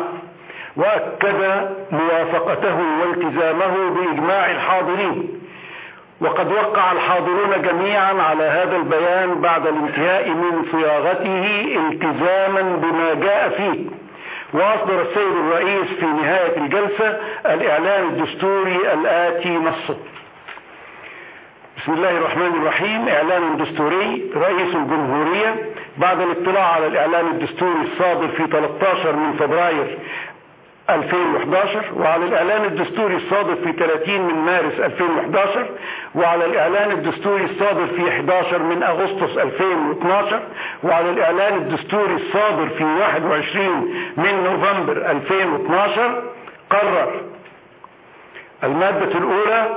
وأكد موافقته والتزامه بإجماع الحاضرين، وقد وقع الحاضرون جميعا على هذا البيان بعد الانتهاء من صياغته التزاما بما جاء فيه. وأصدر السيد الرئيس في نهاية الجلسة الإعلان الدستوري الآتي نصه: بسم الله الرحمن الرحيم. إعلان دستوري. رئيس الجمهورية بعد الاطلاع على الإعلان الدستوري الصادر في 13 من فبراير 2011 وعلى الإعلان الدستوري الصادر في 30 من مارس 2011 وعلى الإعلان الدستوري الصادر في 11 من أغسطس 2012 وعلى الإعلان الدستوري الصادر في 21 من نوفمبر 2012 قرر: المادة الأولى: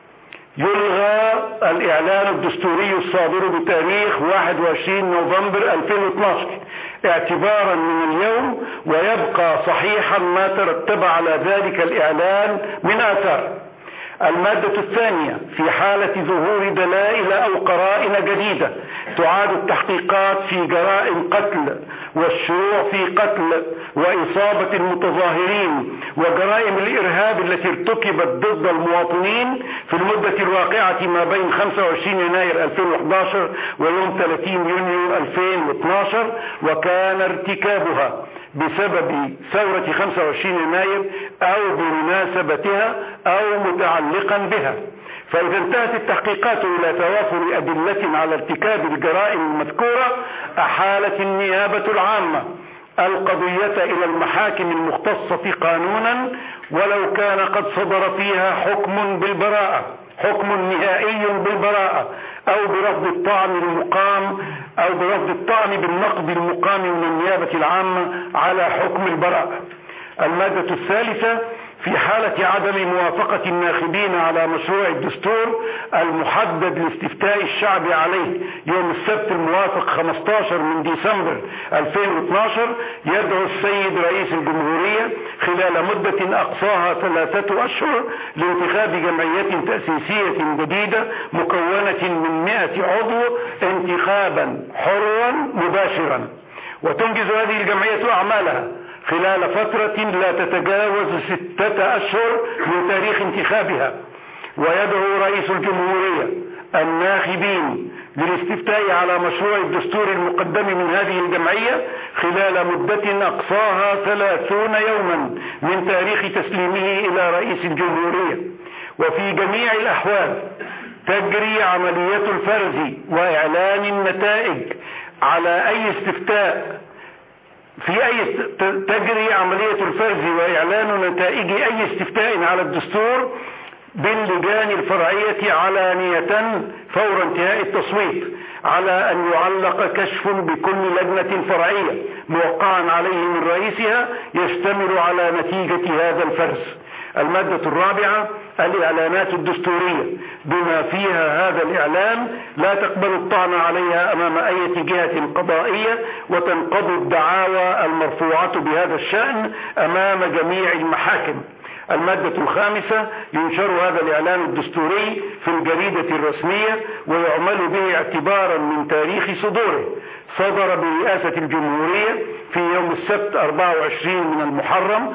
يلغى الإعلان الدستوري الصادر بتاريخ 21 نوفمبر 2012 اعتبارا من اليوم، ويبقى صحيحا ما ترتب على ذلك الإعلان من آثار. المادة الثانية: في حالة ظهور دلائل أو قرائن جديدة تعاد التحقيقات في جرائم قتل والشروع في قتل وإصابة المتظاهرين وجرائم الإرهاب التي ارتكبت ضد المواطنين في المدة الواقعة ما بين 25 يناير 2011 ويوم 30 يونيو 2012 وكان ارتكابها بسبب ثورة 25 يناير أو بمناسبتها أو متعلقا بها. فإذا انتهت التحقيقات إلى توافر أدلة على ارتكاب الجرائم المذكورة، أحالت النيابة العامة القضية إلى المحاكم المختصة قانونا، ولو كان قد صدر فيها حكم بالبراءة، حكم نهائي بالبراءة، أو برفض الطعن المقام أو برفض الطعن بالنقد المقام من النيابة العامة على حكم البراءة. المادة الثالثة: في حالة عدم موافقة الناخبين على مشروع الدستور المحدد لاستفتاء الشعب عليه يوم السبت الموافق 15 من ديسمبر 2012، يدعو السيد رئيس الجمهورية خلال مدة أقصاها 3 أشهر لانتخاب جمعية تأسيسية جديدة مكونة من 100 عضو انتخابا حرا مباشرا، وتنجز هذه الجمعية أعمالها خلال فترة لا تتجاوز 6 أشهر من تاريخ انتخابها. ويدعو رئيس الجمهورية الناخبين للاستفتاء على مشروع الدستور المقدم من هذه الجمعية خلال مدة أقصاها 30 يوما من تاريخ تسليمه إلى رئيس الجمهورية. وفي جميع الأحوال تجري عملية الفرز وإعلان النتائج على أي استفتاء تجري عملية الفرز وإعلان نتائج أي استفتاء على الدستور باللجان الفرعية علانية فور انتهاء التصويت، على أن يعلق كشف بكل لجنة فرعية موقعا عليه من رئيسها يشتمل على نتيجة هذا الفرز. المادة الرابعة: الإعلانات الدستورية بما فيها هذا الإعلان لا تقبل الطعن عليها أمام أي جهة قضائية، وتنقضي الدعاوى المرفوعة بهذا الشأن أمام جميع المحاكم. المادة الخامسة: ينشر هذا الإعلان الدستوري في الجريدة الرسمية ويعمل به اعتبارا من تاريخ صدوره. صدر برئاسة الجمهورية في يوم السبت 24 من المحرم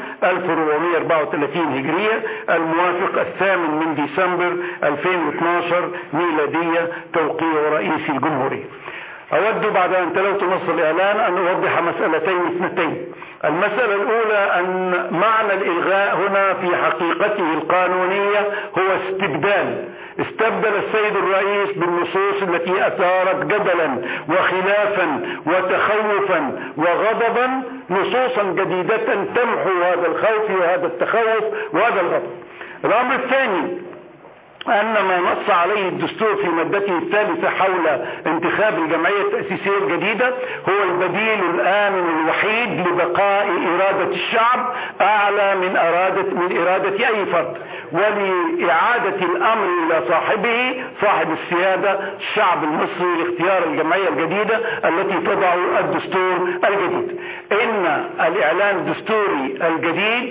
1434 هجرية الموافق 8 من ديسمبر 2012 ميلادية، توقيع رئيس الجمهورية. أود بعد أن تلوت نص الإعلان أن أوضح مسألتين اثنتين. المسألة الأولى أن معنى الإلغاء هنا في حقيقته القانونية هو استبدال. استبدل السيد الرئيس بالنصوص التي أثارت جدلا وخلافا وتخوفا وغضبا نصوصا جديدة تمحو هذا الخوف وهذا التخوف وهذا الغضب. الأمر الثاني أن ما نص عليه الدستور في مادته الثالثة حول انتخاب الجمعية التأسيسية الجديدة هو البديل الآمن الوحيد لبقاء إرادة الشعب أعلى من إرادة أي فرد، ولإعادة الأمر إلى صاحبه صاحب السيادة الشعب المصري لاختيار الجمعية الجديدة التي تضع الدستور الجديد. إن الإعلان الدستوري الجديد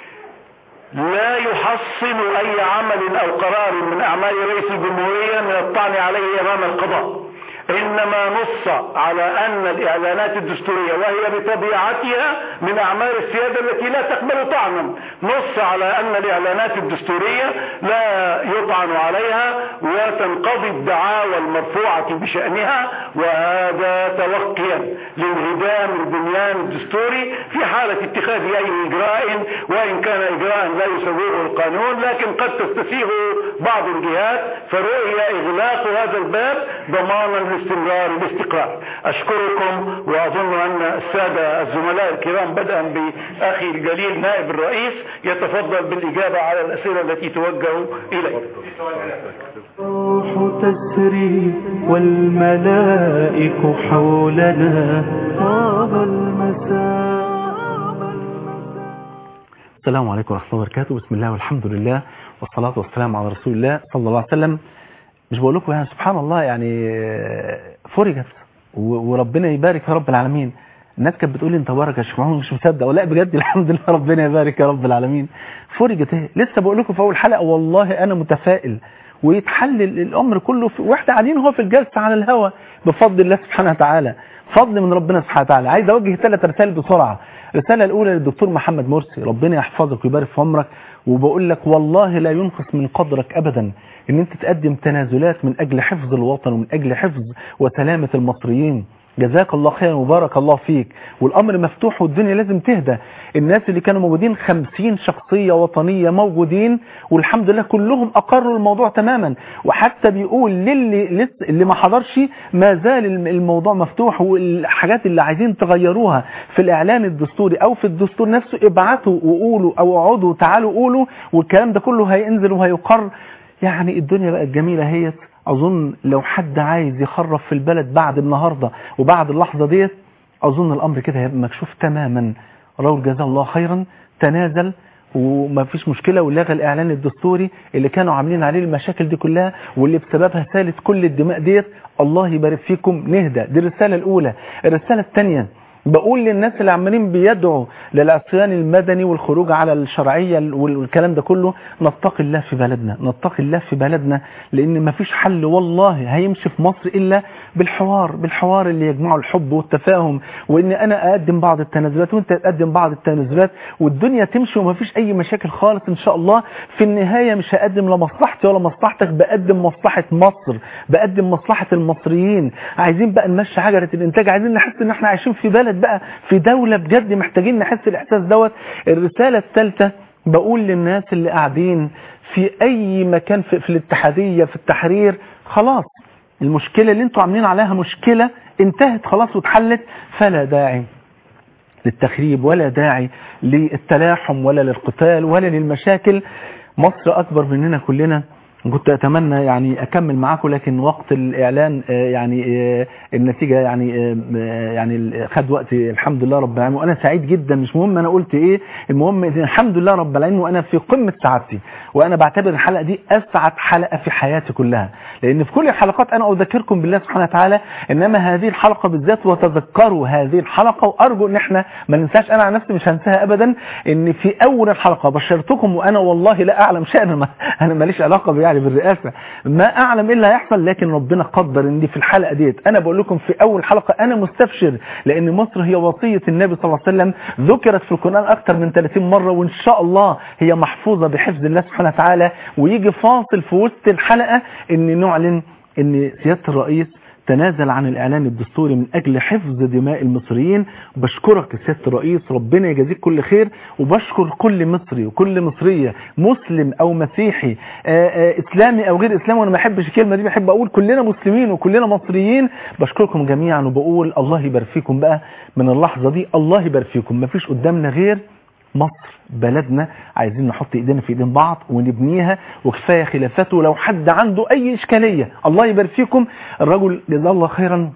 لا يحصن أي عمل أو قرار من أعمال رئيس الجمهورية من الطعن عليه أمام القضاء، إنما نص على أن الإعلانات الدستورية وهي بطبيعتها من أعمال السيادة التي لا تقبل طعنا، نص على أن الإعلانات الدستورية لا يطعن عليها وتنقضي الدعاوى المرفوعة بشأنها، وهذا توقيا لانهدام البنيان الدستوري في حالة اتخاذ أي إجراء، وإن كان إجراء لا يسويه القانون لكن قد تستسيغ بعض الجهات، فرؤي إغلاق هذا الباب ضمانا لاستمرار الاستقرار. أشكركم، وأظن أن السادة الزملاء الكرام بدءا بأخي الجليل نائب الرئيس يتفضل بالإجابة على الأسئلة التي توجه إليه. روح تسري والملائك حولنا طاب المساء. السلام عليكم ورحمة الله وبركاته. بسم الله والحمد لله والصلاة والسلام على رسول الله صلى الله عليه وسلم. مش بقول لكم يعني سبحان الله يعني فرجت وربنا يبارك يا رب العالمين. الناس كانت بتقول لي انت بارك يا شيخ محمود مش مصدق، ولا بجد الحمد لله ربنا يبارك يا رب العالمين. فرجت اهي. لسه بقول لكم في اول حلقه والله انا متفائل ويتحلل الامر كله واحنا قاعدين هو في الجلسه على الهواء بفضل الله سبحانه وتعالى، فضل من ربنا سبحانه وتعالى. عايز اوجه 3 رسائل بسرعه. الرساله الاولى للدكتور محمد مرسي، ربنا يحفظك ويبارك في عمرك، وبقول لك والله لا ينقص من قدرك ابدا ان انت تقدم تنازلات من اجل حفظ الوطن ومن اجل حفظ وسلامه المصريين. جزاك الله خيرا وبارك الله فيك. والأمر مفتوح والدنيا لازم تهدى. الناس اللي كانوا موجودين 50 شخصية وطنية موجودين والحمد لله كلهم أقروا الموضوع تماما، وحتى بيقول اللي ما حضرش ما زال الموضوع مفتوح، والحاجات اللي عايزين تغيروها في الإعلان الدستوري أو في الدستور نفسه ابعتوا وقولوا أو اقعدوا تعالوا قولوا، والكلام ده كله هينزل وهيقر. يعني الدنيا بقت جميلة هيت. أظن لو حد عايز يخرب في البلد بعد النهاردة وبعد اللحظة ديت أظن الأمر كده هيبقى مكشوف تماما. راول جزاه الله خيرا تنازل وما فيش مشكلة، ولغى الإعلان الدستوري اللي كانوا عاملين عليه المشاكل دي كلها واللي بسببها سالت كل الدماء ديت. الله يبارك فيكم، نهدى. دي الرسالة الأولى. الرسالة الثانية بقول للناس اللي عمالين بيدعوا للعصيان المدني والخروج على الشرعية والكلام ده كله، نتقي الله في بلدنا، نتقي الله في بلدنا، لأن ما فيش حل والله هيمشي في مصر إلا بالحوار اللي يجمعه الحب والتفاهم، وإن أنا أقدم بعض التنازلات وإنت تقدم بعض التنازلات والدنيا تمشي وما فيش أي مشاكل خالص إن شاء الله. في النهاية مش هقدم لمصلحتي ولا مصلحتك، بقدم مصلحة مصر، بقدم مصلحة المصريين. عايزين بقى نمشي حجرة الإنتاج، عايزين نحس إن إحنا عايشين في بلد بقى في دولة بجد، محتاجين نحس الإحساس دوت. الرسالة الثالثة بقول للناس اللي قاعدين في أي مكان في الاتحادية في التحرير، خلاص المشكلة اللي انتوا عاملين عليها مشكلة انتهت خلاص واتحلت، فلا داعي للتخريب ولا داعي للتلاحم ولا للقتال ولا للمشاكل. مصر أكبر مننا كلنا. كنت أتمنى يعني أكمل معاكم، لكن وقت الإعلان يعني النتيجة يعني خد وقت الحمد لله رب العالمين، وأنا سعيد جدا. مش مهم أنا قلت إيه، المهم الحمد لله رب العالمين وأنا في قمة سعادتي. وأنا بعتبر الحلقة دي أسعد حلقة في حياتي كلها، لأن في كل الحلقات أنا أذكركم بالله سبحانه وتعالى، إنما هذه الحلقة بالذات وتذكروا هذه الحلقة، وأرجو إن إحنا ما ننساش. أنا عن نفسي مش هنساها أبدا، إن في أول الحلقة بشرتكم وأنا والله لا أعلم شأن، أنا ماليش علاقة يعني بالرئاسة، ما أعلم إيه اللي هيحصل، لكن ربنا قدر إن دي في الحلقة ديت. أنا بقول لكم في أول حلقة أنا مستبشر، لأن مصر هي وصية النبي صلى الله عليه وسلم، ذكرت في القرآن أكثر من 30 مرة، وإن شاء الله هي محفوظة بحفظ الله سبحانه وتعالى. ويجي فاصل في وسط الحلقة إن نعلن إن سيادة الرئيس تنازل عن الإعلان الدستوري من أجل حفظ دماء المصريين. بشكرك يا سيادة الرئيس، ربنا يجازيك كل خير، وبشكر كل مصري وكل مصرية، مسلم أو مسيحي، إسلامي أو غير إسلامي، وأنا ما بحبش الكلمة دي، بحب أقول كلنا مسلمين وكلنا مصريين. بشكركم جميعا وبقول الله يبارك فيكم بقى من اللحظة دي، الله يبارك فيكم. ما فيش قدامنا غير مصر بلدنا، عايزين نحط ايدينا في ايدين بعض ونبنيها، وكفايه خلافات. ولو حد عنده اي اشكاليه الله يبارك فيكم، الرجل جزاه الله خيرا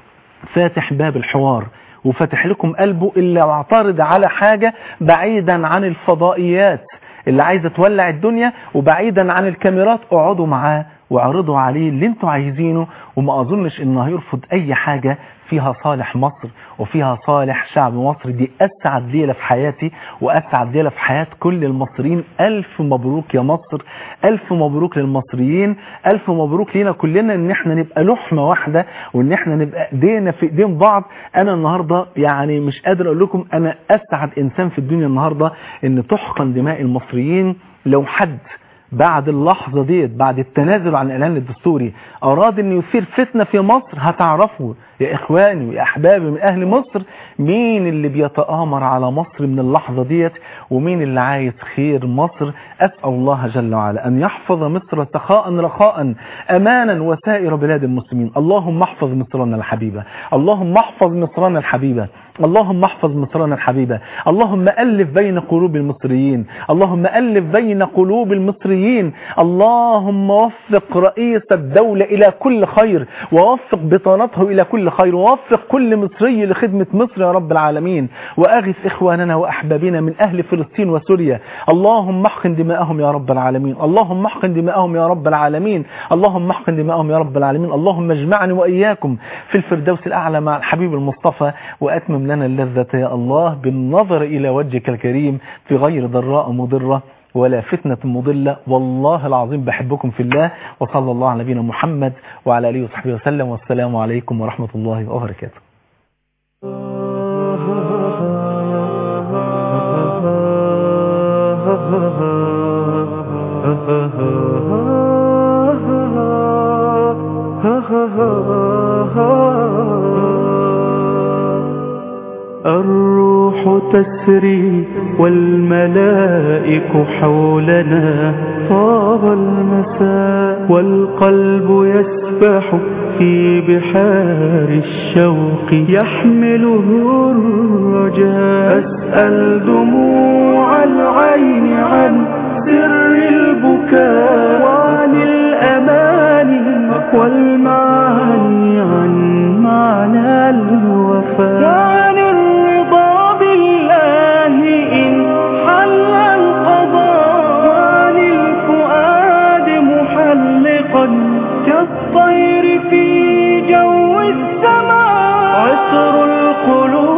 فاتح باب الحوار وفاتح لكم قلبه، الا واعترض على حاجه بعيدا عن الفضائيات اللي عايزه تولع الدنيا وبعيدا عن الكاميرات، اقعدوا معاه واعرضوا عليه اللي انتوا عايزينه، وما اظنش انه هيرفض اي حاجه فيها صالح مصر وفيها صالح شعب مصر. دي أسعد ليلة في حياتي وأسعد ليلة في حياة كل المصريين. ألف مبروك يا مصر، ألف مبروك للمصريين، ألف مبروك لينا كلنا، إن احنا نبقى لحمة واحدة وإن احنا نبقى ايدينا في ايدين بعض. أنا النهاردة يعني مش قادر أقول لكم أنا أسعد إنسان في الدنيا النهاردة إن تحقن دماء المصريين. لو حد بعد اللحظة ديت بعد التنازل عن الإعلان الدستوري أراد أن يثير فتنة في مصر، هتعرفوا يا إخواني ويا أحبابي من أهل مصر مين اللي بيتآمر على مصر من اللحظة ديت ومين اللي عايز خير مصر. أسأل الله جل وعلا أن يحفظ مصر سخاء رخاء أمانا وسائر بلاد المسلمين. اللهم احفظ مصرنا الحبيبة، اللهم احفظ مصرنا الحبيبة، اللهم احفظ مصرنا الحبيبة. اللهم ألف بين قلوب المصريين، اللهم ألف بين قلوب المصريين. اللهم وفق رئيس الدولة إلى كل خير، ووفق بطانته إلى كل خير، ووفق كل مصري لخدمة مصر يا رب العالمين. وأغث إخواننا وأحبابنا من أهل فلسطين وسوريا، اللهم احقن دماءهم يا رب العالمين، اللهم احقن دماءهم يا رب العالمين، اللهم احقن دماءهم يا رب العالمين. اللهم اجمعني وإياكم في الفردوس الأعلى مع الحبيب المصطفى، وأتمم لنا اللذة يا الله بالنظر إلى وجهك الكريم في غير ضراء مضرة ولا فتنة مضلة. والله العظيم بحبكم في الله، وصلى الله على نبينا محمد وعلى آله وصحبه وسلم، والسلام عليكم ورحمة الله وبركاته. ha ha ha ha الروح تسري والملائك حولنا طاب المساء والقلب يسبح في بحار الشوق يحمله الرجاء أسأل دموع العين عن سر البكاء وعن الأماني والمعاني عن معنى الوفاء وعن الرضا بالله إن حل القضاء وعن الفؤاد محلقا كالطير في جو السماء عطر القلوب